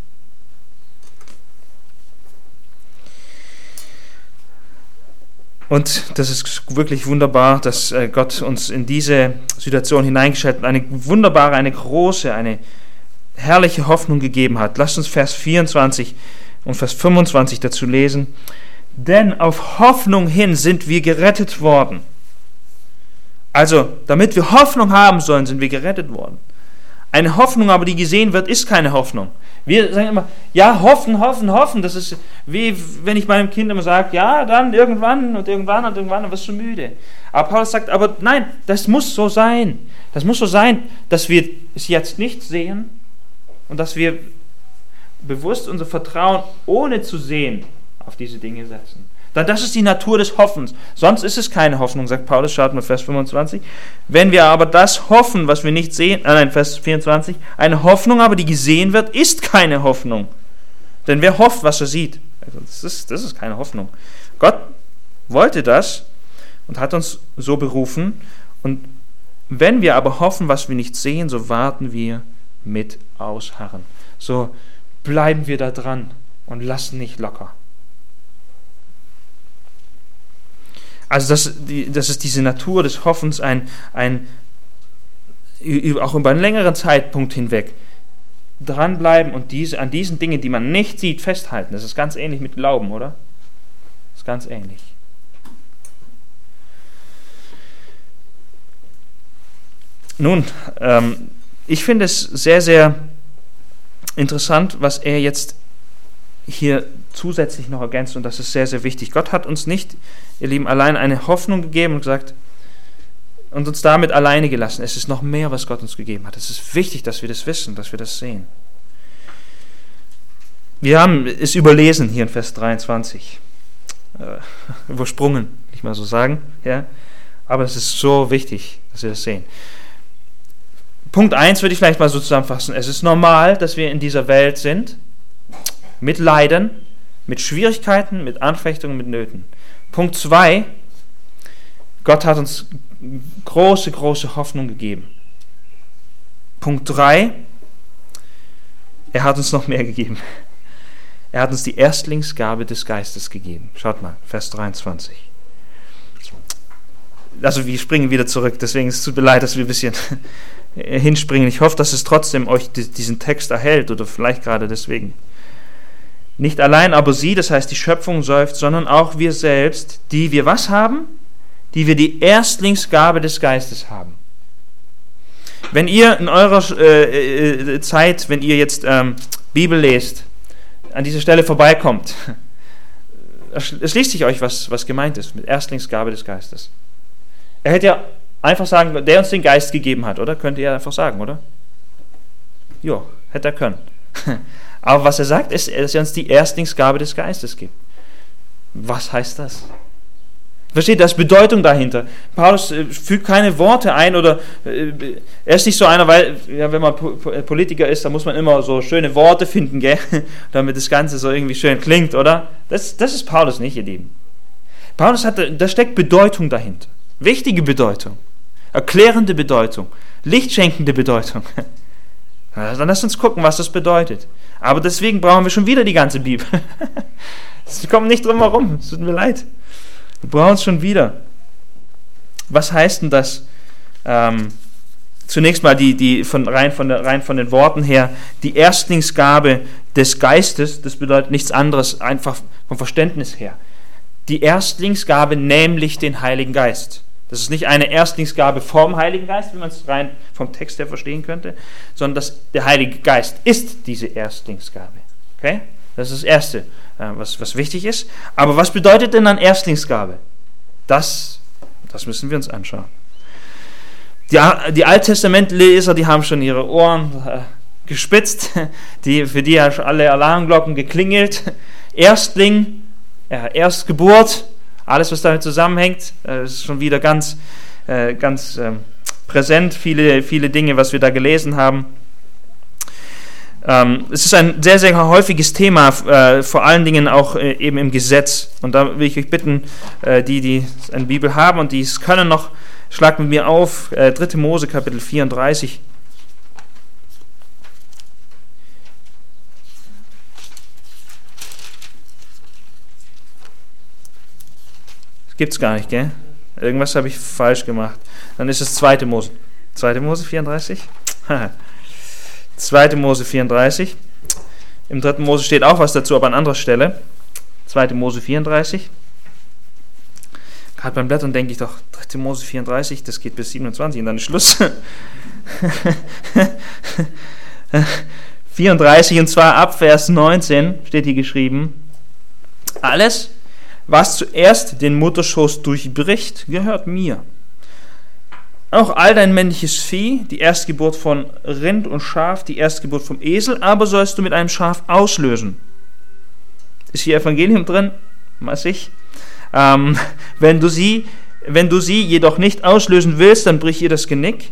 Und das ist wirklich wunderbar, dass Gott uns in diese Situation hineingestellt hat, eine wunderbare, eine große, eine herrliche Hoffnung gegeben hat. Lasst uns Vers vierundzwanzig und Vers fünfundzwanzig dazu lesen. Denn auf Hoffnung hin sind wir gerettet worden. Also, damit wir Hoffnung haben sollen, sind wir gerettet worden. Eine Hoffnung aber, die gesehen wird, ist keine Hoffnung. Wir sagen immer, ja, hoffen, hoffen, hoffen. Das ist wie, wenn ich meinem Kind immer sage, ja, dann irgendwann und irgendwann und irgendwann, dann wirst du müde. Aber Paulus sagt, aber nein, das muss so sein. Das muss so sein, dass wir es jetzt nicht sehen und dass wir bewusst unser Vertrauen ohne zu sehen auf diese Dinge setzen. Das ist die Natur des Hoffens. Sonst ist es keine Hoffnung, sagt Paulus. Schaut mal Vers fünfundzwanzig. Wenn wir aber das hoffen, was wir nicht sehen, äh nein, Vers vierundzwanzig, eine Hoffnung aber, die gesehen wird, ist keine Hoffnung. Denn wer hofft, was er sieht? Also das ist, das ist keine Hoffnung. Gott wollte das und hat uns so berufen. Und wenn wir aber hoffen, was wir nicht sehen, so warten wir mit Ausharren. So bleiben wir da dran und lassen nicht locker. Also das, das ist diese Natur des Hoffens, ein, ein, auch über einen längeren Zeitpunkt hinweg dranbleiben und diese, an diesen Dingen, die man nicht sieht, festhalten. Das ist ganz ähnlich mit Glauben, oder? Das ist ganz ähnlich. Nun, ähm, ich finde es sehr, sehr interessant, was er jetzt hier zusätzlich noch ergänzt, und das ist sehr, sehr wichtig. Gott hat uns nicht, ihr Lieben, allein eine Hoffnung gegeben und gesagt und uns damit alleine gelassen. Es ist noch mehr, was Gott uns gegeben hat. Es ist wichtig, dass wir das wissen, dass wir das sehen. Wir haben es überlesen hier in Vers dreiundzwanzig. Äh, übersprungen, nicht mal so sagen. Ja? Aber es ist so wichtig, dass wir das sehen. Punkt eins würde ich vielleicht mal so zusammenfassen. Es ist normal, dass wir in dieser Welt sind, mit Leiden, mit Schwierigkeiten, mit Anfechtungen, mit Nöten. Punkt zwei, Gott hat uns große, große Hoffnung gegeben. Punkt drei, er hat uns noch mehr gegeben. Er hat uns die Erstlingsgabe des Geistes gegeben. Schaut mal, Vers dreiundzwanzig. Also wir springen wieder zurück, deswegen ist es tut mir leid, dass wir ein bisschen hinspringen. Ich hoffe, dass es trotzdem euch diesen Text erhält oder vielleicht gerade deswegen. Nicht allein aber sie, das heißt die Schöpfung seufzt, sondern auch wir selbst, die wir was haben? Die wir die Erstlingsgabe des Geistes haben. Wenn ihr in eurer äh, Zeit, wenn ihr jetzt ähm, Bibel lest, an dieser Stelle vorbeikommt, es liest sich euch, was, was gemeint ist mit Erstlingsgabe des Geistes. Er hätte ja einfach sagen, der uns den Geist gegeben hat, oder? Könnte er einfach sagen, oder? Jo, hätte er können. Aber was er sagt, ist, dass er uns die Erstlingsgabe des Geistes gibt. Was heißt das? Versteht, da ist Bedeutung dahinter. Paulus äh, fügt keine Worte ein oder äh, er ist nicht so einer, weil ja, wenn man po- Politiker ist, da muss man immer so schöne Worte finden, gell? Damit das Ganze so irgendwie schön klingt, oder? Das, das ist Paulus nicht, ihr Lieben. Paulus hat, da steckt Bedeutung dahinter. Wichtige Bedeutung. Erklärende Bedeutung. Lichtschenkende Bedeutung. Dann lasst uns gucken, was das bedeutet. Aber deswegen brauchen wir schon wieder die ganze Bibel. Wir kommen nicht drum herum. Es tut mir leid. Wir brauchen es schon wieder. Was heißt denn das? Ähm, zunächst mal die, die von, rein, von der, rein von den Worten her, die Erstlingsgabe des Geistes, das bedeutet nichts anderes, einfach vom Verständnis her. Die Erstlingsgabe, nämlich den Heiligen Geist. Das ist nicht eine Erstlingsgabe vom Heiligen Geist, wie man es rein vom Text her verstehen könnte, sondern dass der Heilige Geist ist diese Erstlingsgabe. Okay? Das ist das Erste, was, was wichtig ist. Aber was bedeutet denn dann Erstlingsgabe? Das, das müssen wir uns anschauen. Die, die Alttestamentleser, die haben schon ihre Ohren äh, gespitzt, die, für die haben schon alle Alarmglocken geklingelt. Erstling, ja, Erstgeburt, alles, was damit zusammenhängt, äh, ist schon wieder ganz, äh, ganz äh, präsent, viele, viele Dinge, was wir da gelesen haben. Ähm, es ist ein sehr, sehr häufiges Thema, äh, vor allen Dingen auch äh, eben im Gesetz. Und da will ich euch bitten, äh, die, die eine Bibel haben und die es können noch, schlagt mit mir auf, äh, dritte Mose Kapitel vierunddreißig. Das gibt's gar nicht, gell? Irgendwas habe ich falsch gemacht. Dann ist es zweite Mose. zweite Mose vierunddreißig? zweite Mose vierunddreißig. Im dritten Mose steht auch was dazu, aber an anderer Stelle. zweite Mose vierunddreißig. Gerade beim Blättern denke ich doch, dritte Mose vierunddreißig, das geht bis siebenundzwanzig und dann ist Schluss. vierunddreißig und zwar ab Vers neunzehn steht hier geschrieben: Alles, was zuerst den Mutterschoß durchbricht, gehört mir. Auch all dein männliches Vieh, die Erstgeburt von Rind und Schaf, die Erstgeburt vom Esel, aber sollst du mit einem Schaf auslösen. Ist hier Evangelium drin? Weiß ich. Ähm, wenn du sie, wenn du sie jedoch nicht auslösen willst, dann brich ihr das Genick.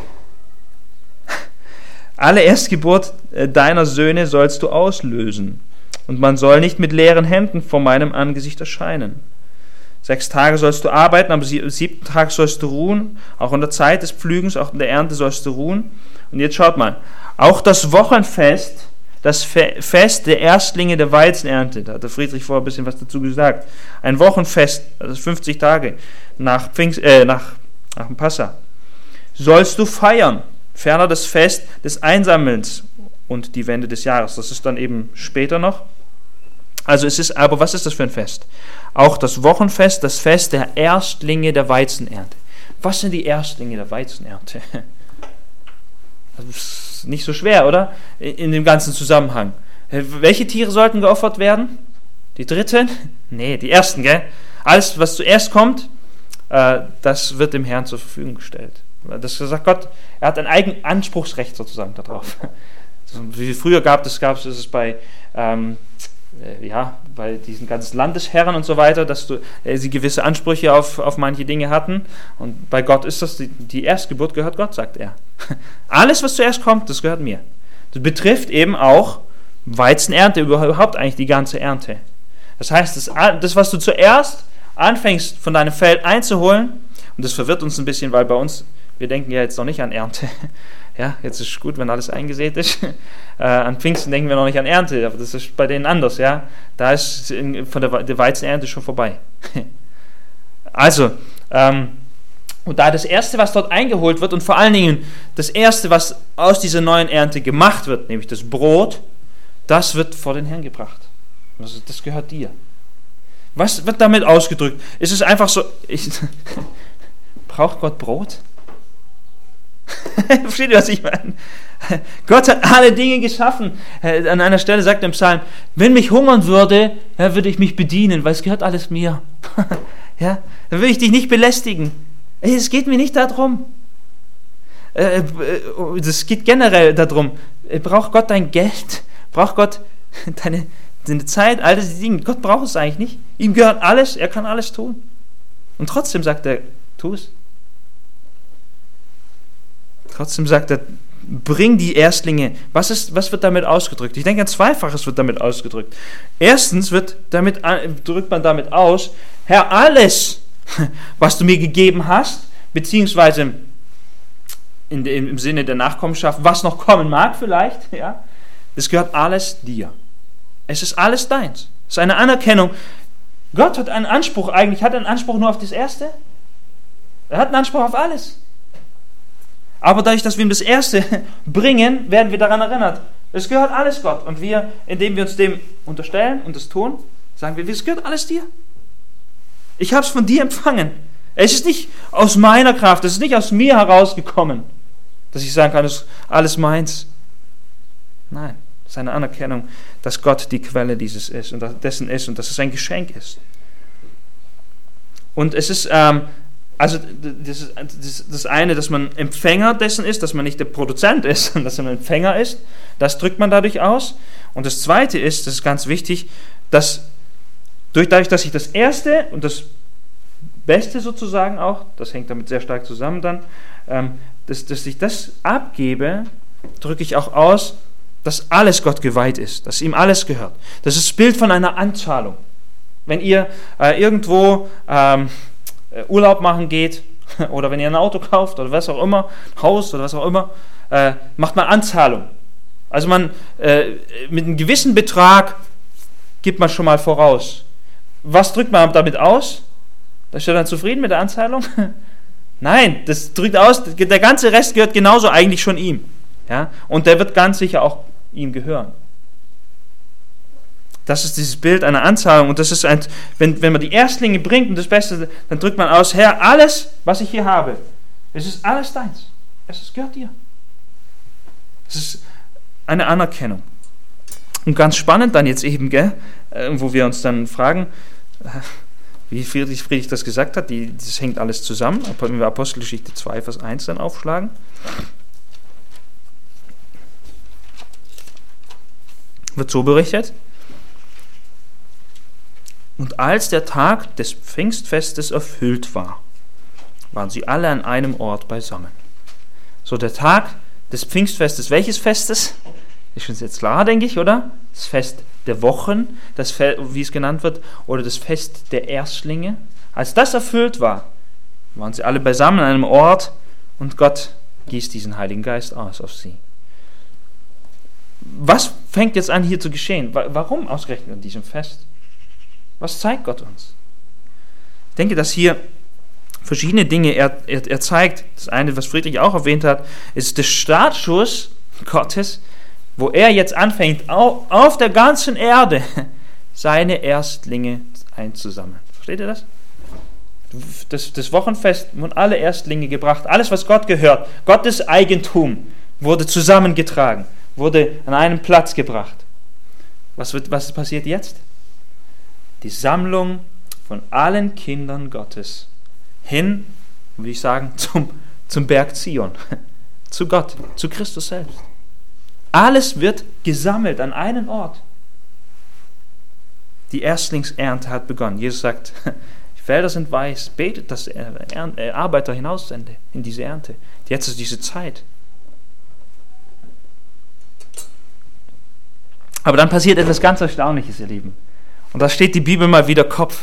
Alle Erstgeburt deiner Söhne sollst du auslösen. Und man soll nicht mit leeren Händen vor meinem Angesicht erscheinen. Sechs Tage sollst du arbeiten, aber siebten Tag sollst du ruhen. Auch in der Zeit des Pflügens, auch in der Ernte sollst du ruhen. Und jetzt schaut mal, auch das Wochenfest, das Fest der Erstlinge der Weizenernte, da hat der Friedrich vorher ein bisschen was dazu gesagt. Ein Wochenfest, das ist fünfzig Tage nach, Pfingst, äh, nach, nach dem Passa, sollst du feiern. Ferner das Fest des Einsammelns und die Wende des Jahres. Das ist dann eben später noch. Also es ist, aber was ist das für ein Fest? Auch das Wochenfest, das Fest der Erstlinge der Weizenernte. Was sind die Erstlinge der Weizenernte? Das ist nicht so schwer, oder? In dem ganzen Zusammenhang. Welche Tiere sollten geopfert werden? Die dritten? Nee, die ersten, gell? Alles, was zuerst kommt, äh, das wird dem Herrn zur Verfügung gestellt. Das sagt Gott, er hat ein eigenes Anspruchsrecht sozusagen darauf. Wie früher gab es, gab es es bei, ähm, äh, ja, bei diesen ganzen Landesherren und so weiter, dass du, äh, sie gewisse Ansprüche auf, auf manche Dinge hatten. Und bei Gott ist das, die, die Erstgeburt gehört Gott, sagt er. Alles, was zuerst kommt, das gehört mir. Das betrifft eben auch Weizenernte, überhaupt eigentlich die ganze Ernte. Das heißt, das, das was du zuerst anfängst von deinem Feld einzuholen, und das verwirrt uns ein bisschen, weil bei uns, wir denken ja jetzt noch nicht an Ernte. Ja, jetzt ist gut, wenn alles eingesät ist. Äh, an Pfingsten denken wir noch nicht an Ernte, aber das ist bei denen anders, ja. Da ist in, von der, der Weizenernte schon vorbei. Also, ähm, und da das Erste, was dort eingeholt wird, und vor allen Dingen das Erste, was aus dieser neuen Ernte gemacht wird, nämlich das Brot, das wird vor den Herrn gebracht. Also, das gehört dir. Was wird damit ausgedrückt? Ist es einfach so, ich, braucht Gott Brot? Versteht ihr, was ich meine? Gott hat alle Dinge geschaffen. An einer Stelle sagt er im Psalm, wenn mich hungern würde, ja, würde ich mich bedienen, weil es gehört alles mir. Ja, dann würde ich dich nicht belästigen. Es geht mir nicht darum. Es geht generell darum, braucht Gott dein Geld? Braucht Gott deine, deine Zeit? All diese Dinge. Gott braucht es eigentlich nicht. Ihm gehört alles, er kann alles tun. Und trotzdem sagt er, tu es. Trotzdem sagt er, bring die Erstlinge. Was, ist, was wird damit ausgedrückt? Ich denke, ein Zweifaches wird damit ausgedrückt. Erstens wird damit, drückt man damit aus, Herr, alles, was du mir gegeben hast, beziehungsweise in, im Sinne der Nachkommenschaft, was noch kommen mag vielleicht, ja, das gehört alles dir. Es ist alles deins. Es ist eine Anerkennung. Gott hat einen Anspruch eigentlich, hat einen Anspruch nur auf das Erste? Er hat einen Anspruch auf alles. Aber dadurch, dass wir ihm das Erste bringen, werden wir daran erinnert. Es gehört alles Gott. Und wir, indem wir uns dem unterstellen und das tun, sagen wir, es gehört alles dir. Ich habe es von dir empfangen. Es ist nicht aus meiner Kraft, es ist nicht aus mir herausgekommen, dass ich sagen kann, es ist alles meins. Nein, es ist eine Anerkennung, dass Gott die Quelle dieses ist und dessen ist und dass es ein Geschenk ist. Und es ist, ähm, also das, ist, das, das eine, dass man Empfänger dessen ist, dass man nicht der Produzent ist, sondern dass man Empfänger ist, das drückt man dadurch aus. Und das zweite ist, das ist ganz wichtig, dass durch, dadurch, dass ich das Erste und das Beste sozusagen auch, das hängt damit sehr stark zusammen dann, ähm, dass, dass ich das abgebe, drücke ich auch aus, dass alles Gott geweiht ist, dass ihm alles gehört. Das ist das Bild von einer Anzahlung. Wenn ihr äh, irgendwo ähm, Urlaub machen geht oder wenn ihr ein Auto kauft oder was auch immer, Haus oder was auch immer, äh, macht man Anzahlung. Also man äh, mit einem gewissen Betrag gibt man schon mal voraus. Was drückt man damit aus? Da ist er dann zufrieden mit der Anzahlung? Nein, das drückt aus, der ganze Rest gehört genauso eigentlich schon ihm. Ja? Und der wird ganz sicher auch ihm gehören. Das ist dieses Bild einer Anzahlung. Und das ist ein, wenn, wenn man die Erstlinge bringt und das Beste, dann drückt man aus, Herr, alles, was ich hier habe, es ist alles deins. Es ist, gehört dir. Es ist eine Anerkennung. Und ganz spannend dann jetzt eben, gell, wo wir uns dann fragen, wie Friedrich Friedrich das gesagt hat, die, das hängt alles zusammen. Wenn wir Apostelgeschichte zwei, Vers eins dann aufschlagen. Wird so berichtet. Und als der Tag des Pfingstfestes erfüllt war, waren sie alle an einem Ort beisammen. So, der Tag des Pfingstfestes, welches Festes? Ist uns jetzt klar, denke ich, oder? Das Fest der Wochen, das Fe- wie es genannt wird, oder das Fest der Erstlinge. Als das erfüllt war, waren sie alle beisammen an einem Ort und Gott gießt diesen Heiligen Geist aus auf sie. Was fängt jetzt an hier zu geschehen? Warum ausgerechnet an diesem Fest? Was zeigt Gott uns? Ich denke, dass hier verschiedene Dinge er, er, er zeigt. Das eine, was Friedrich auch erwähnt hat, ist der Startschuss Gottes, wo er jetzt anfängt, auf, auf der ganzen Erde seine Erstlinge einzusammeln. Versteht ihr das? Das, das Wochenfest wurden alle Erstlinge gebracht. Alles, was Gott gehört, Gottes Eigentum, wurde zusammengetragen, wurde an einen Platz gebracht. Was, wird, was passiert jetzt? Die Sammlung von allen Kindern Gottes hin, würde ich sagen, zum, zum Berg Zion, zu Gott, zu Christus selbst. Alles wird gesammelt an einen Ort. Die Erstlingsernte hat begonnen. Jesus sagt, die Felder sind weiß, betet, dass er Arbeiter hinaussende in diese Ernte. Jetzt ist diese Zeit. Aber dann passiert etwas ganz Erstaunliches, ihr Lieben. Und da steht die Bibel mal wieder Kopf.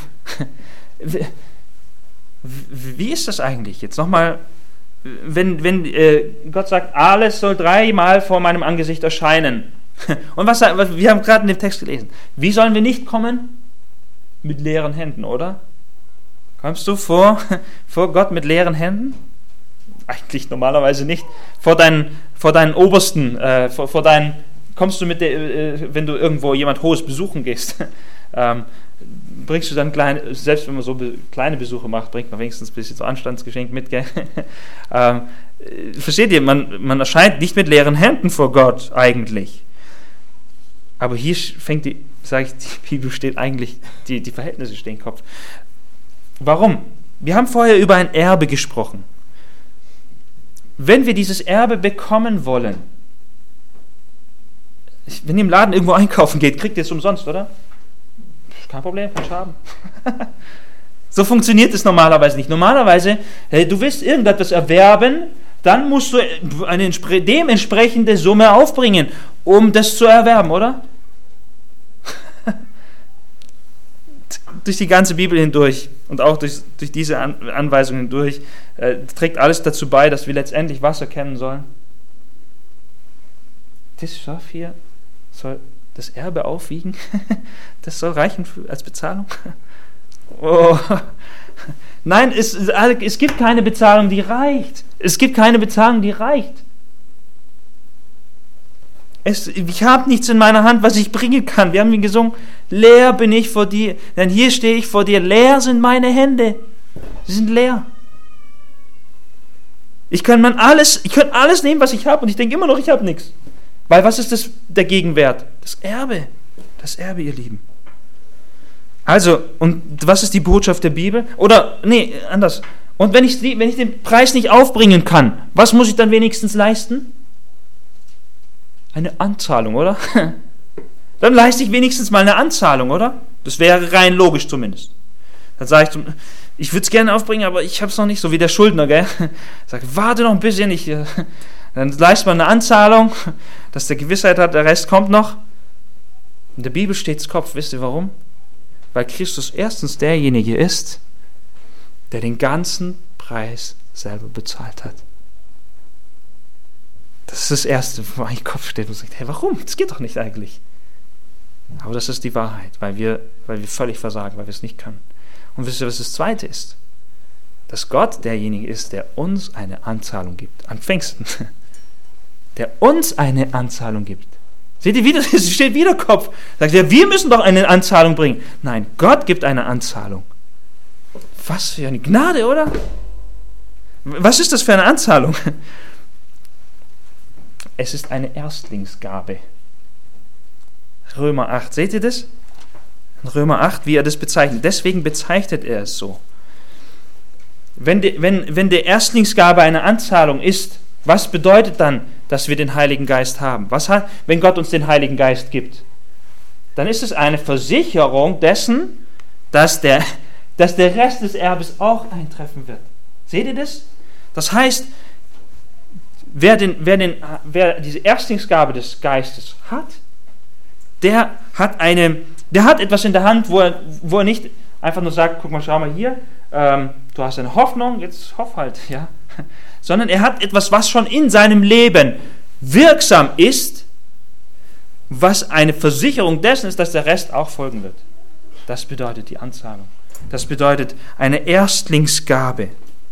Wie ist das eigentlich? Jetzt nochmal, wenn, wenn äh, Gott sagt, alles soll dreimal vor meinem Angesicht erscheinen. Und was, was wir haben gerade in dem Text gelesen. Wie sollen wir nicht kommen? Mit leeren Händen, oder? Kommst du vor, vor Gott mit leeren Händen? Eigentlich normalerweise nicht. Vor deinen, vor deinen Obersten, äh, vor, vor deinen, kommst du mit der, äh, wenn du irgendwo jemand Hohes besuchen gehst, ähm, bringst du dann kleine, selbst wenn man so be- kleine Besuche macht, bringt man wenigstens ein bisschen so Anstandsgeschenk mit, gell? ähm, versteht ihr, man, man erscheint nicht mit leeren Händen vor Gott eigentlich. Aber hier fängt die, sage ich, die Bibel steht eigentlich, die, die Verhältnisse stehen im Kopf. Warum? Wir haben vorher über ein Erbe gesprochen. Wenn wir dieses Erbe bekommen wollen, wenn ihr im Laden irgendwo einkaufen geht, kriegt ihr es umsonst, oder? Kein Problem, kann ich haben. So funktioniert es normalerweise nicht. Normalerweise, hey, du willst irgendetwas erwerben, dann musst du eine dementsprechende Summe aufbringen, um das zu erwerben, oder? Durch die ganze Bibel hindurch und auch durch, durch diese An- Anweisungen hindurch äh, trägt alles dazu bei, dass wir letztendlich was erkennen sollen. Das Schaf hier soll das Erbe aufwiegen. Das soll reichen für, als Bezahlung. Oh. Nein, es, es gibt keine Bezahlung, die reicht. Es gibt keine Bezahlung, die reicht. Es, ich habe nichts in meiner Hand, was ich bringen kann. Wir haben ihn gesungen, leer bin ich vor dir, denn hier stehe ich vor dir, leer sind meine Hände. Sie sind leer. Ich kann man alles, ich kann alles nehmen, was ich habe, und ich denke immer noch, ich habe nichts. Weil was ist das, der Gegenwert? Das Erbe. Das Erbe, ihr Lieben. Also, und was ist die Botschaft der Bibel? Oder, nee, anders. Und wenn ich, wenn ich den Preis nicht aufbringen kann, was muss ich dann wenigstens leisten? Eine Anzahlung, oder? Dann leiste ich wenigstens mal eine Anzahlung, oder? Das wäre rein logisch zumindest. Dann sage ich, ich würde es gerne aufbringen, aber ich habe es noch nicht, so wie der Schuldner, gell? Sagt, warte noch ein bisschen, ich, dann leistet man eine Anzahlung, dass der Gewissheit hat, der Rest kommt noch. In der Bibel steht es Kopf, wisst ihr warum? Weil Christus erstens derjenige ist, der den ganzen Preis selber bezahlt hat. Das ist das Erste, wo mein Kopf steht und sagt, hey, warum? Das geht doch nicht eigentlich. Aber das ist die Wahrheit, weil wir, weil wir völlig versagen, weil wir es nicht können. Und wisst ihr, was das Zweite ist? Dass Gott derjenige ist, der uns eine Anzahlung gibt. An Pfingsten. Der uns eine Anzahlung gibt. Seht ihr wieder, es steht wieder Kopf. Sagt er, wir müssen doch eine Anzahlung bringen. Nein, Gott gibt eine Anzahlung. Was für eine Gnade, oder? Was ist das für eine Anzahlung? Es ist eine Erstlingsgabe. Römer acht, seht ihr das? Römer acht, wie er das bezeichnet. Deswegen bezeichnet er es so. Wenn, die, wenn, wenn der Erstlingsgabe eine Anzahlung ist, was bedeutet dann, dass wir den Heiligen Geist haben? Was hat, wenn Gott uns den Heiligen Geist gibt? Dann ist es eine Versicherung dessen, dass der, dass der Rest des Erbes auch eintreffen wird. Seht ihr das? Das heißt, wer, den, wer, den, wer diese Erstlingsgabe des Geistes hat, der hat, eine, der hat etwas in der Hand, wo er, wo er nicht einfach nur sagt, guck mal, schau mal hier, ähm, du hast eine Hoffnung, jetzt hoff halt, ja. Sondern er hat etwas, was schon in seinem Leben wirksam ist, was eine Versicherung dessen ist, dass der Rest auch folgen wird. Das bedeutet die Anzahlung. Das bedeutet eine Erstlingsgabe.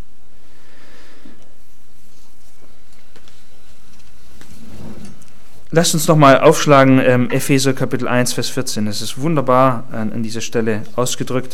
Lasst uns nochmal aufschlagen, ähm, Epheser Kapitel eins, Vers vierzehn. Das ist wunderbar an, an dieser Stelle ausgedrückt.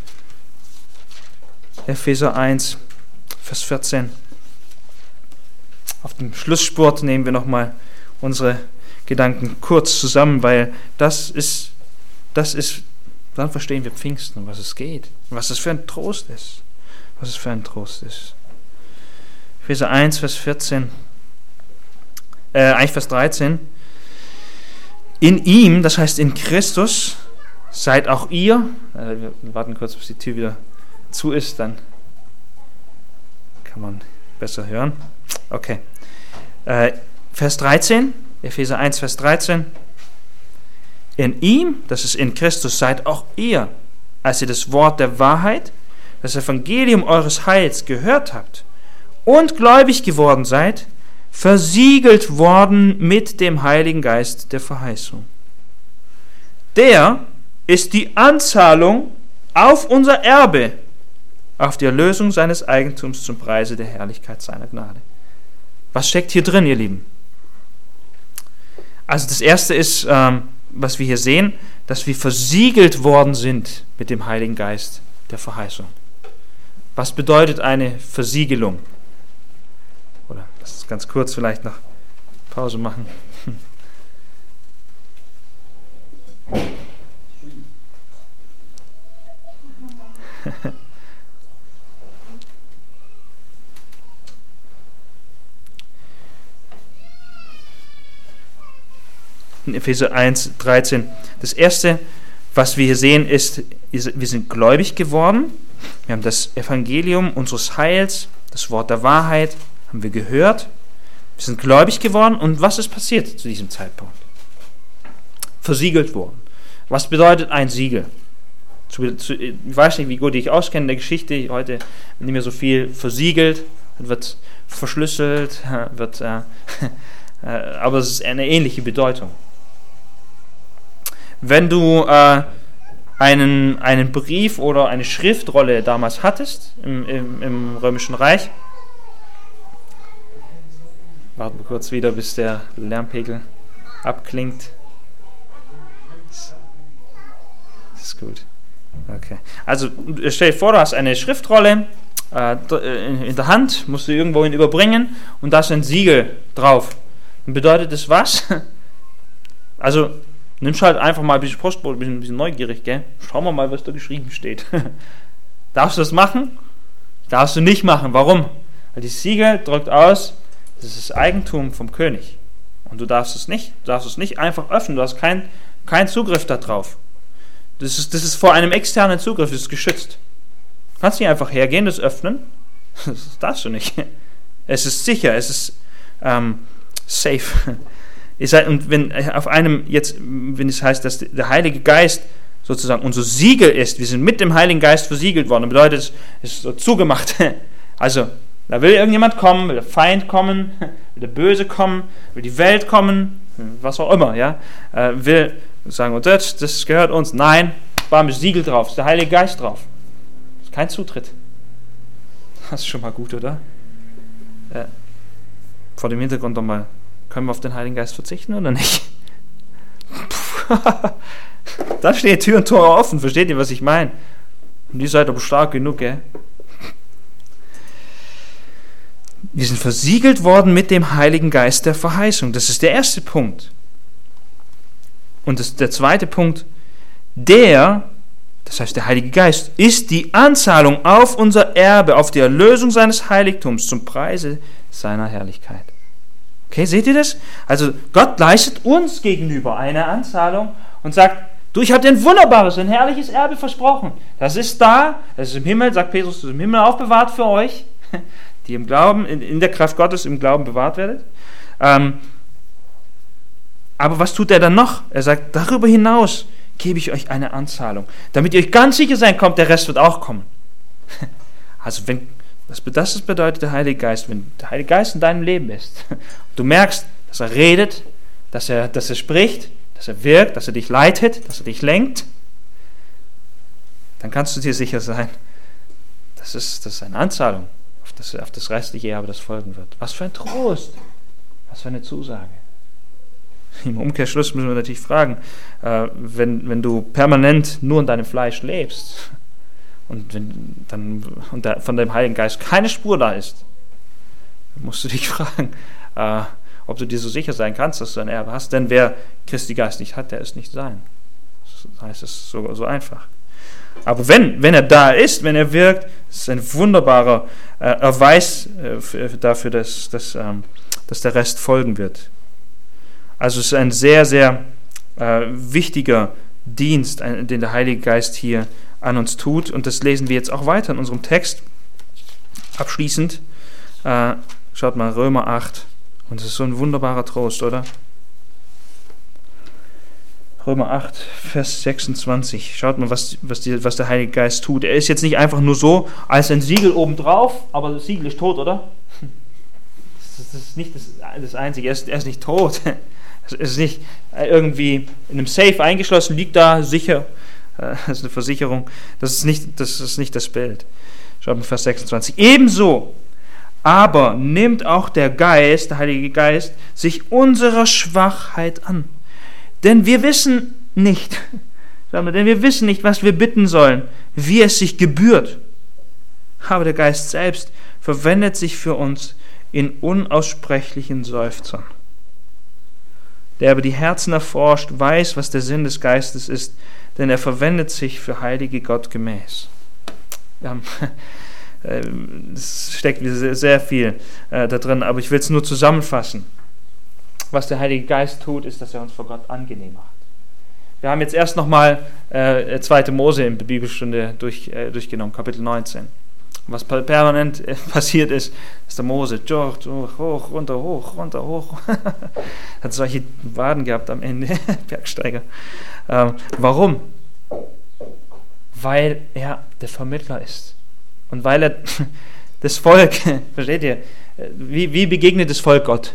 Epheser eins, Vers vierzehn. Auf dem Schlussspurt nehmen wir nochmal unsere Gedanken kurz zusammen, weil das ist, das ist, dann verstehen wir Pfingsten, um was es geht, was es für ein Trost ist, was es für ein Trost ist. Epheser eins, Vers vierzehn, äh, eigentlich Vers dreizehn. In ihm, das heißt in Christus, seid auch ihr, äh, wir warten kurz, bis die Tür wieder zu ist, dann kann man besser hören. Okay. Äh, Vers dreizehn, Epheser eins, Vers dreizehn. In ihm, das ist in Christus, seid auch ihr, als ihr das Wort der Wahrheit, das Evangelium eures Heils gehört habt und gläubig geworden seid, versiegelt worden mit dem Heiligen Geist der Verheißung. Der ist die Anzahlung auf unser Erbe, auf die Erlösung seines Eigentums zum Preise der Herrlichkeit seiner Gnade. Was steckt hier drin, ihr Lieben? Also das Erste ist, ähm, was wir hier sehen, dass wir versiegelt worden sind mit dem Heiligen Geist der Verheißung. Was bedeutet eine Versiegelung? Oder lass uns ganz kurz vielleicht noch Pause machen. In Epheser eins, dreizehn. Das Erste, was wir hier sehen, ist, wir sind gläubig geworden. Wir haben das Evangelium unseres Heils, das Wort der Wahrheit, haben wir gehört. Wir sind gläubig geworden. Und was ist passiert zu diesem Zeitpunkt? Versiegelt worden. Was bedeutet ein Siegel? Ich weiß nicht, wie gut ich auskenne in der Geschichte. Heute nicht mehr so viel versiegelt, wird verschlüsselt, wird, äh, äh, aber es ist eine ähnliche Bedeutung. Wenn du äh, einen, einen Brief oder eine Schriftrolle damals hattest im, im, im Römischen Reich, warten wir kurz wieder, bis der Lärmpegel abklingt. Das ist gut. Okay. Also stell dir vor, du hast eine Schriftrolle äh, in der Hand, musst du irgendwohin überbringen und da ist ein Siegel drauf. Und bedeutet das was? Also nimmst halt einfach mal ein bisschen Postbrot, ein bisschen, ein bisschen neugierig, gell? Schauen wir mal, was da geschrieben steht. Darfst du das machen? Darfst du nicht machen. Warum? Weil das Siegel drückt aus, das ist Eigentum vom König. Und du darfst es nicht, du darfst es nicht einfach öffnen, du hast keinen kein Zugriff darauf. Das ist, das ist vor einem externen Zugriff, das ist geschützt. Du kannst nicht einfach hergehen, das öffnen. Das darfst du nicht. Es ist sicher, es ist ähm, safe. Und wenn auf einem jetzt, wenn es heißt, dass der Heilige Geist sozusagen unser Siegel ist, wir sind mit dem Heiligen Geist versiegelt worden, dann bedeutet es, es ist so zugemacht. Also, da will irgendjemand kommen, will der Feind kommen, will der Böse kommen, will die Welt kommen, was auch immer, ja, äh, will sagen, oh, das, das gehört uns. Nein, bam, ist Siegel drauf, ist der Heilige Geist drauf. Ist kein Zutritt. Das ist schon mal gut, oder? Äh, vor dem Hintergrund nochmal, können wir auf den Heiligen Geist verzichten oder nicht? Da steht Tür und Tor offen, versteht ihr, was ich meine? Und ihr seid aber stark genug, gell? Wir sind versiegelt worden mit dem Heiligen Geist der Verheißung. Das ist der erste Punkt. Und das, der zweite Punkt, der, das heißt der Heilige Geist, ist die Anzahlung auf unser Erbe, auf die Erlösung seines Heiligtums zum Preise seiner Herrlichkeit. Okay, seht ihr das? Also Gott leistet uns gegenüber eine Anzahlung und sagt, du, ich habe dir ein wunderbares, ein herrliches Erbe versprochen. Das ist da, das ist im Himmel, sagt Petrus, das ist im Himmel aufbewahrt für euch, die im Glauben, in, in der Kraft Gottes im Glauben bewahrt werdet. Ähm, aber was tut er dann noch? Er sagt, darüber hinaus gebe ich euch eine Anzahlung, damit ihr euch ganz sicher sein könnt, der Rest wird auch kommen. Also wenn, das, das bedeutet der Heilige Geist, wenn der Heilige Geist in deinem Leben ist, du merkst, dass er redet, dass er, dass er spricht, dass er wirkt, dass er dich leitet, dass er dich lenkt, dann kannst du dir sicher sein, das ist, das ist eine Anzahlung auf das, auf das restliche Erbe, das folgen wird. Was für ein Trost, was für eine Zusage. Im Umkehrschluss müssen wir natürlich fragen, äh, wenn, wenn du permanent nur in deinem Fleisch lebst und, wenn, dann, und der, von dem Heiligen Geist keine Spur da ist, dann musst du dich fragen, äh, ob du dir so sicher sein kannst, dass du ein Erbe hast. Denn wer Christi Geist nicht hat, der ist nicht sein. Das heißt, es ist so, so einfach. Aber wenn, wenn er da ist, wenn er wirkt, ist es ein wunderbarer äh, Erweis äh, für, dafür, dass, dass, ähm, dass der Rest folgen wird. Also es ist ein sehr, sehr äh, wichtiger Dienst, ein, den der Heilige Geist hier an uns tut. Und das lesen wir jetzt auch weiter in unserem Text. Abschließend, äh, schaut mal, Römer acht. Und es ist so ein wunderbarer Trost, oder? Römer acht, Vers sechsundzwanzig. Schaut mal, was, was, die, was der Heilige Geist tut. Er ist jetzt nicht einfach nur so, als ein Siegel obendrauf, aber das Siegel ist tot, oder? Das ist nicht das, das Einzige. Er ist, er ist nicht tot. Es ist nicht irgendwie in einem Safe eingeschlossen, liegt da sicher. Das ist eine Versicherung. Das ist nicht das, ist nicht das Bild. Schaut mal Vers sechsundzwanzig. Ebenso aber nimmt auch der Geist, der Heilige Geist, sich unserer Schwachheit an. Denn wir wissen nicht, denn wir wissen nicht, was wir bitten sollen, wie es sich gebührt. Aber der Geist selbst verwendet sich für uns in unaussprechlichen Seufzern. Der aber die Herzen erforscht, weiß, was der Sinn des Geistes ist, denn er verwendet sich für Heilige Gott gemäß. Wir haben, äh, es steckt sehr, sehr viel äh, da drin, aber ich will es nur zusammenfassen. Was der Heilige Geist tut, ist, dass er uns vor Gott angenehm macht. Wir haben jetzt erst nochmal äh, zweite Mose in der Bibelstunde durch, äh, durchgenommen, Kapitel neunzehn. Was permanent passiert ist, ist der Mose durch, durch, hoch, runter, hoch, runter, hoch. Hat solche Waden gehabt am Ende, Bergsteiger. Ähm, warum? Weil er der Vermittler ist. Und weil er das Volk, versteht ihr, wie, wie begegnet das Volk Gott?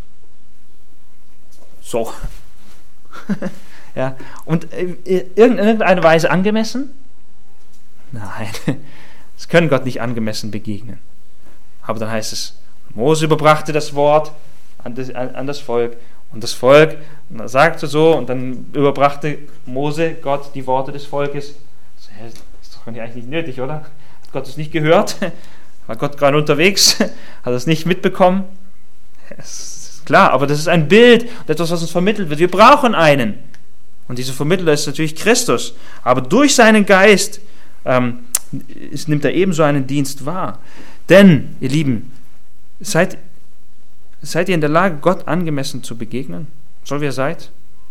So. Ja. Und in irgendeiner Weise angemessen? Nein. Es können Gott nicht angemessen begegnen. Aber dann heißt es, Mose überbrachte das Wort an das, an, an das Volk und das Volk sagte so und dann überbrachte Mose Gott die Worte des Volkes. Das ist doch eigentlich nicht nötig, oder? Hat Gott es nicht gehört? War Gott gerade unterwegs? Hat er es nicht mitbekommen? Das ist klar, aber das ist ein Bild und etwas, was uns vermittelt wird. Wir brauchen einen. Und dieser Vermittler ist natürlich Christus. Aber durch seinen Geist ähm, Es nimmt er ebenso einen Dienst wahr. Denn, ihr Lieben, seid, seid ihr in der Lage, Gott angemessen zu begegnen? So wie ihr seid?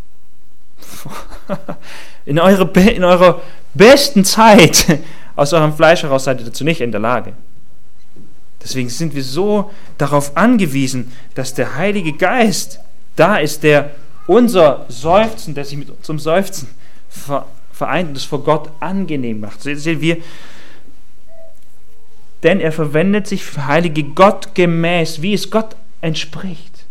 In eurer, in eurer besten Zeit, aus eurem Fleisch heraus, seid ihr dazu nicht in der Lage. Deswegen sind wir so darauf angewiesen, dass der Heilige Geist da ist, der unser Seufzen, der sich mit unserem Seufzen vereint und es vor Gott angenehm macht. Seht wir, denn er verwendet sich für Heilige Gott gemäß, wie es Gott entspricht.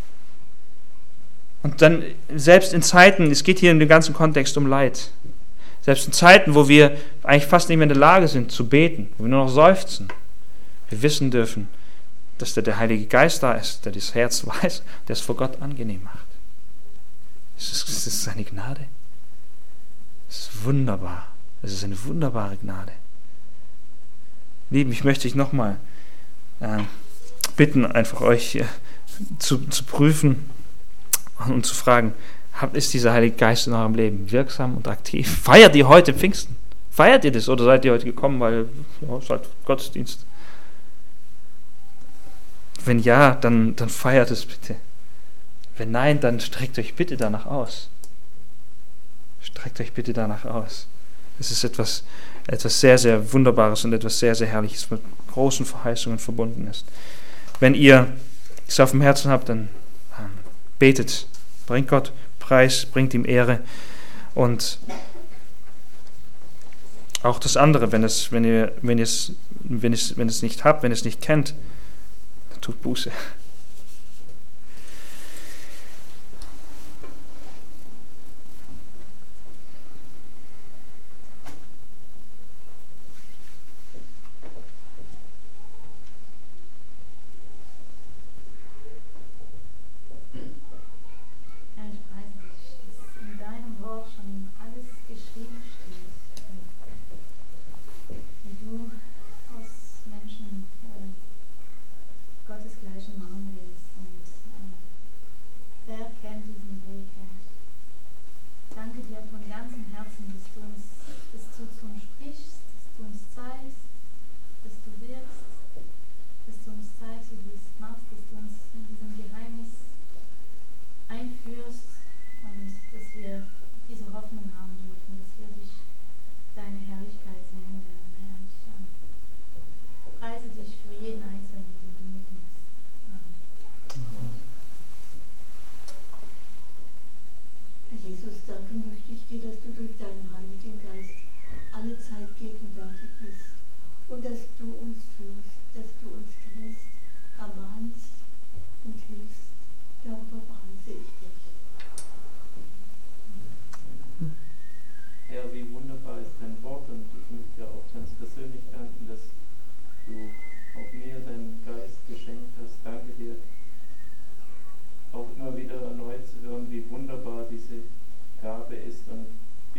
Und dann, selbst in Zeiten, es geht hier in dem ganzen Kontext um Leid, selbst in Zeiten, wo wir eigentlich fast nicht mehr in der Lage sind zu beten, wo wir nur noch seufzen, wir wissen dürfen, dass der, der Heilige Geist da ist, der das Herz weiß, der es vor Gott angenehm macht. Das ist, das ist seine Gnade. Es ist wunderbar. Es ist eine wunderbare Gnade. Lieben, ich möchte euch nochmal äh, bitten, einfach euch äh, zu, zu prüfen und zu fragen, ist dieser Heilige Geist in eurem Leben wirksam und aktiv? Feiert ihr heute Pfingsten? Feiert ihr das oder seid ihr heute gekommen, weil ja, es ist halt Gottesdienst? Wenn ja, dann, dann feiert es bitte. Wenn nein, dann streckt euch bitte danach aus. Streckt euch bitte danach aus. Es ist etwas, etwas sehr, sehr Wunderbares und etwas sehr, sehr Herrliches, was mit großen Verheißungen verbunden ist. Wenn ihr es auf dem Herzen habt, dann ähm, betet. Bringt Gott Preis, bringt ihm Ehre. Und auch das andere, wenn es, wenn ihr, wenn ihr es, wenn es, wenn es nicht habt, wenn ihr es nicht kennt, dann tut Buße.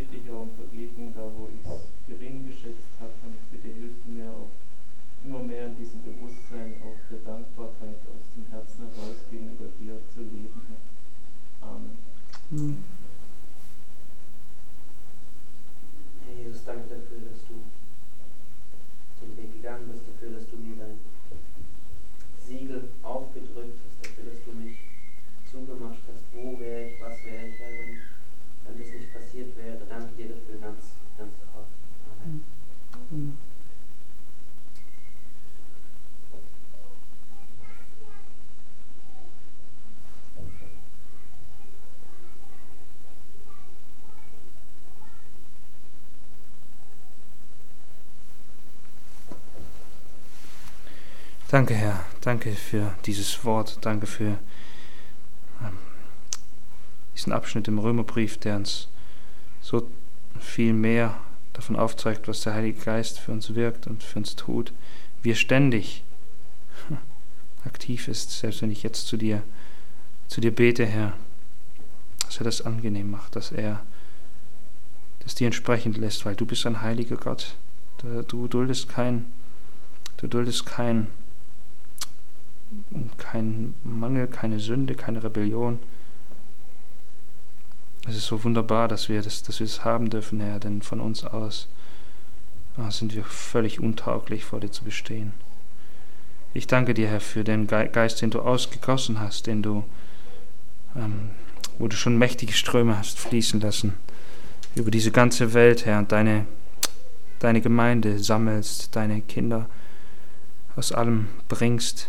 Immer mehr in Danke, Herr, danke für dieses Wort, danke für ähm, diesen Abschnitt im Römerbrief, der uns so viel mehr davon aufzeigt, was der Heilige Geist für uns wirkt und für uns tut, wie er ständig aktiv ist, selbst wenn ich jetzt zu dir, zu dir bete, Herr, dass er das angenehm macht, dass er das dir entsprechend lässt, weil du bist ein heiliger Gott. Du, du duldest kein, du duldest kein, kein Mangel, keine Sünde, keine Rebellion. Es ist so wunderbar, dass wir das, dass wir das haben dürfen, Herr, denn von uns aus ah, sind wir völlig untauglich, vor dir zu bestehen. Ich danke dir, Herr, für den Geist, den du ausgegossen hast, den du, ähm, wo du schon mächtige Ströme hast fließen lassen über diese ganze Welt, Herr, und deine, deine Gemeinde sammelst, deine Kinder aus allem bringst.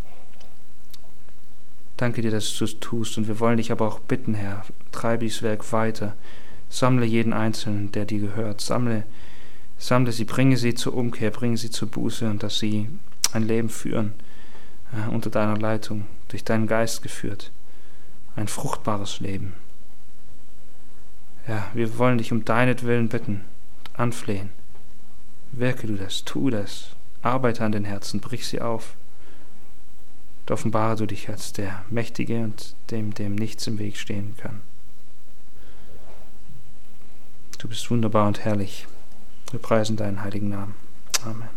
Danke dir, dass du es tust, und wir wollen dich aber auch bitten, Herr, treibe dieses Werk weiter, sammle jeden Einzelnen, der dir gehört, sammle, sammle sie, bringe sie zur Umkehr, bringe sie zur Buße, und dass sie ein Leben führen, äh, unter deiner Leitung, durch deinen Geist geführt, ein fruchtbares Leben. Ja, wir wollen dich um deinetwillen bitten und anflehen. Wirke du das, tu das, arbeite an den Herzen, brich sie auf. Und offenbare du dich als der Mächtige und dem, dem nichts im Weg stehen kann. Du bist wunderbar und herrlich. Wir preisen deinen heiligen Namen. Amen.